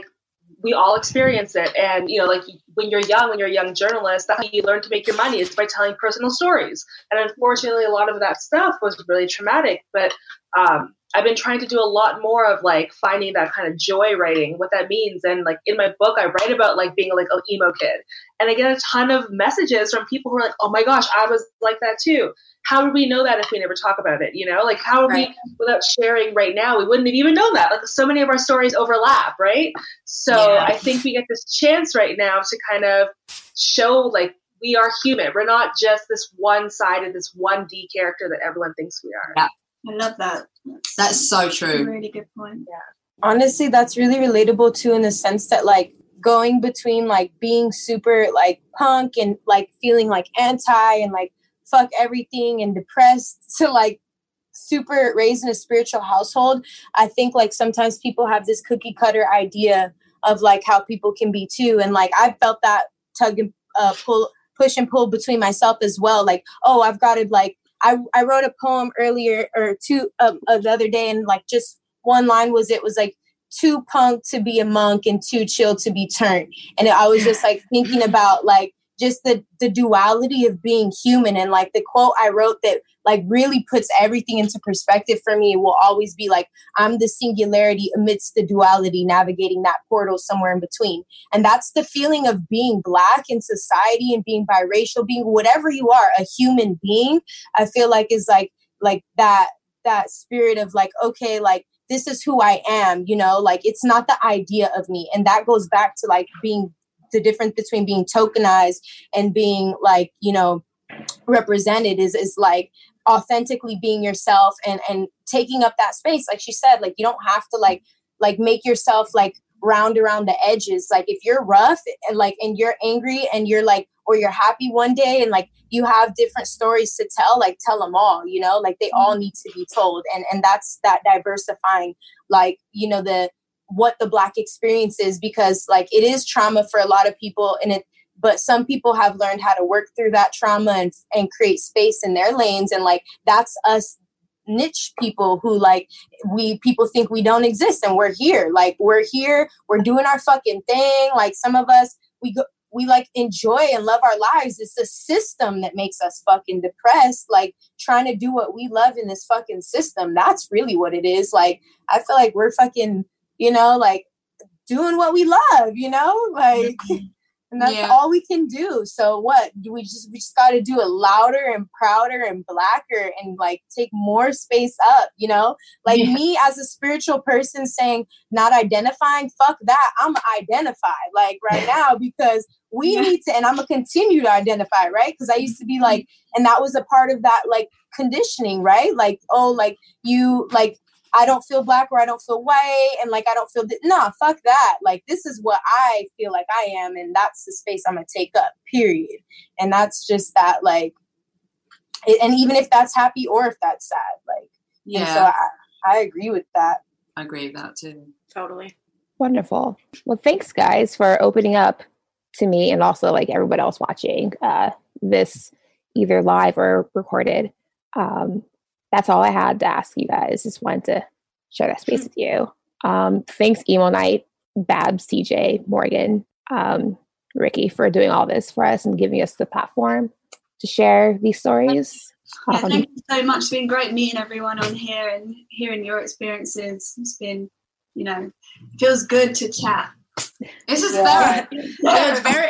we all experience it. And, you know, like when you're a young journalist, that's how you learn to make your money. It's by telling personal stories. And unfortunately, a lot of that stuff was really traumatic. But I've been trying to do a lot more of like finding that kind of joy writing, what that means. And like in my book, I write about like being like an emo kid. And I get a ton of messages from people who are like, oh my gosh, I was like that too. How would we know that if we never talk about it? You know, like how would we, without sharing right now, we wouldn't have even known that. Like so many of our stories overlap, right? So I think we get this chance right now to kind of show like we are human. We're not just this one side of this 1D character that everyone thinks we are. Yeah. I love that. That's so true. A really good point. Yeah. Honestly, that's really relatable too, in the sense that like going between like being super like punk and like feeling like anti and like fuck everything and depressed to like super raised in a spiritual household. I think like sometimes people have this cookie cutter idea of like how people can be too. And like I felt that tug and push and pull between myself as well. Like, oh, I've got to like, I wrote a poem earlier or two the other day, and like just one line was, it was like too punk to be a monk and too chill to be turned. And I was just like thinking about like just the duality of being human. And like the quote I wrote that like really puts everything into perspective for me will always be like, I'm the singularity amidst the duality, navigating that portal somewhere in between. And that's the feeling of being Black in society and being biracial, being whatever you are, a human being. I feel like is like that spirit of like, okay, like this is who I am, you know, like it's not the idea of me. And that goes back to like being the difference between being tokenized and being like, you know, represented is like authentically being yourself and taking up that space. Like she said, like you don't have to like make yourself like round around the edges. Like if you're rough and like and you're angry and you're like, or you're happy one day and like you have different stories to tell, like tell them all, you know, like they all need to be told. And that's that diversifying, like, you know, what the Black experience is, because like it is trauma for a lot of people but some people have learned how to work through that trauma and create space in their lanes. And like, that's us niche people who like, people think we don't exist and we're here, we're doing our fucking thing. Like some of us, we like enjoy and love our lives. It's the system that makes us fucking depressed, like trying to do what we love in this fucking system. That's really what it is. Like, I feel like we're fucking, you know, like doing what we love, you know, like, and that's all we can do. So what do we just got to do it louder and prouder and Blacker and like take more space up, you know, like me as a spiritual person saying, not identifying, fuck that. I'm identified like right now because we need to, and I'm gonna continue to identify, right? Because I used to be like, and that was a part of that like conditioning, right? Like, oh, like you, like, I don't feel Black or I don't feel white. And like, I don't feel, nah, fuck that. Like, this is what I feel like I am. And that's the space I'm going to take up, period. And that's just that, like, and even if that's happy or if that's sad, like, and so I agree with that. I agree with that too. Totally. Wonderful. Well, thanks guys for opening up to me and also like everybody else watching this either live or recorded. That's all I had to ask you guys. Just wanted to share that space with you. Thanks, Emo Night, Babs, TJ, Morgan, Ricky, for doing all this for us and giving us the platform to share these stories. Thank you so much. It's been great meeting everyone on here and hearing your experiences. It's been, you know, feels good to chat. This is therapy. It was very,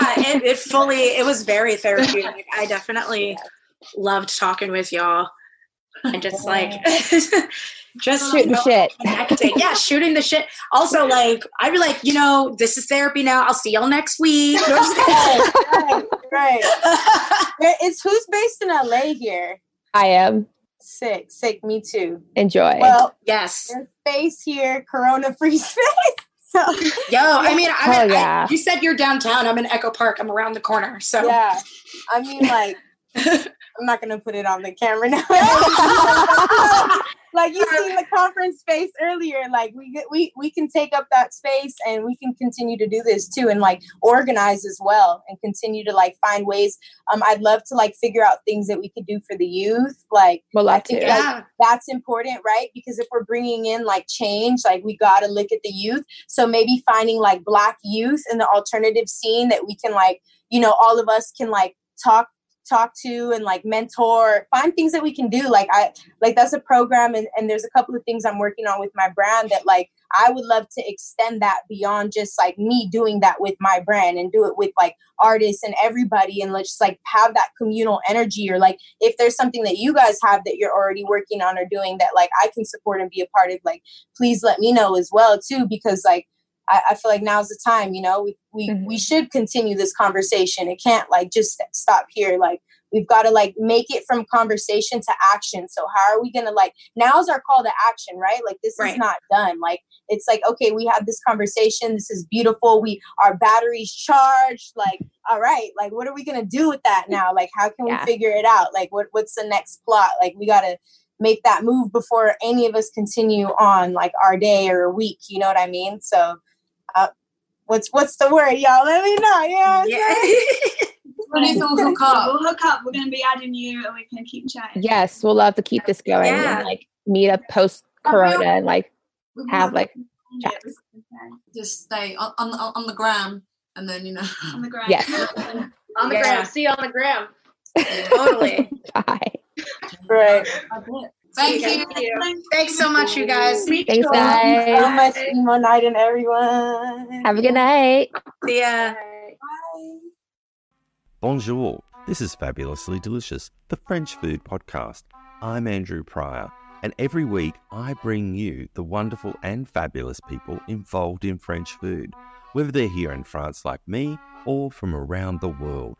it was very therapeutic. I definitely loved talking with y'all. And just like just shooting the shit. Yeah, shooting the shit. Also, like, I'd be like, you know, this is therapy now. I'll see y'all next week. Right. It's who's based in LA here? I am. Sick. Me too. Enjoy. Well, yes. There's space here, Corona free space. So, I mean, you said you're downtown. I'm in Echo Park. I'm around the corner. So yeah, I mean, like, I'm not gonna put it on the camera now. Like you seen the conference space earlier, like we can take up that space and we can continue to do this too, and like organize as well and continue to like find ways. I'd love to like figure out things that we could do for the youth. Like I think like, that's important, right? Because if we're bringing in like change, like we got to look at the youth. So maybe finding like Black youth in the alternative scene that we can like, you know, all of us can like talk to and like mentor, find things that we can do. Like that's a program. And there's a couple of things I'm working on with my brand that like, I would love to extend that beyond just like me doing that with my brand and do it with like artists and everybody. And let's just like have that communal energy, or like, if there's something that you guys have that you're already working on or doing that like I can support and be a part of, like, please let me know as well too, because like, I feel like now's the time, you know, we should continue this conversation. It can't like just stop here. Like we've got to like make it from conversation to action. So how are we going to like, now's our call to action, right? Like this is not done. Like, it's like, okay, we had this conversation. This is beautiful. Our batteries charged. Like, all right, like, what are we going to do with that now? Like, how can we figure it out? Like, what's the next plot? Like, we got to make that move before any of us continue on like our day or a week. You know what I mean? So, what's the word, y'all? Let me know. Yeah. We'll hook up. We're going to be adding you, and we can keep chatting. Yes, we'll love to keep this going and like meet up post Corona and like have like chats. Just stay on the gram, and then on the gram. Yes, on the gram. See you on the gram. Totally. Bye. Right. Thank you. Thanks so much, you guys. Thanks, guys. Thank you so much, Emo Night, and everyone. Have a good night. See ya. Bye. Bonjour. This is Fabulously Delicious, the French food podcast. I'm Andrew Pryor, and every week I bring you the wonderful and fabulous people involved in French food, whether they're here in France like me or from around the world.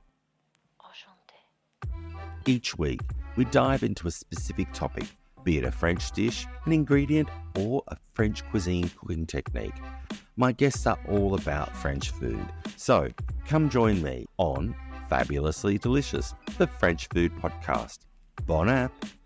Each week, we dive into a specific topic, be it a French dish, an ingredient, or a French cuisine cooking technique. My guests are all about French food, so come join me on Fabulously Delicious, the French food podcast. Bon app!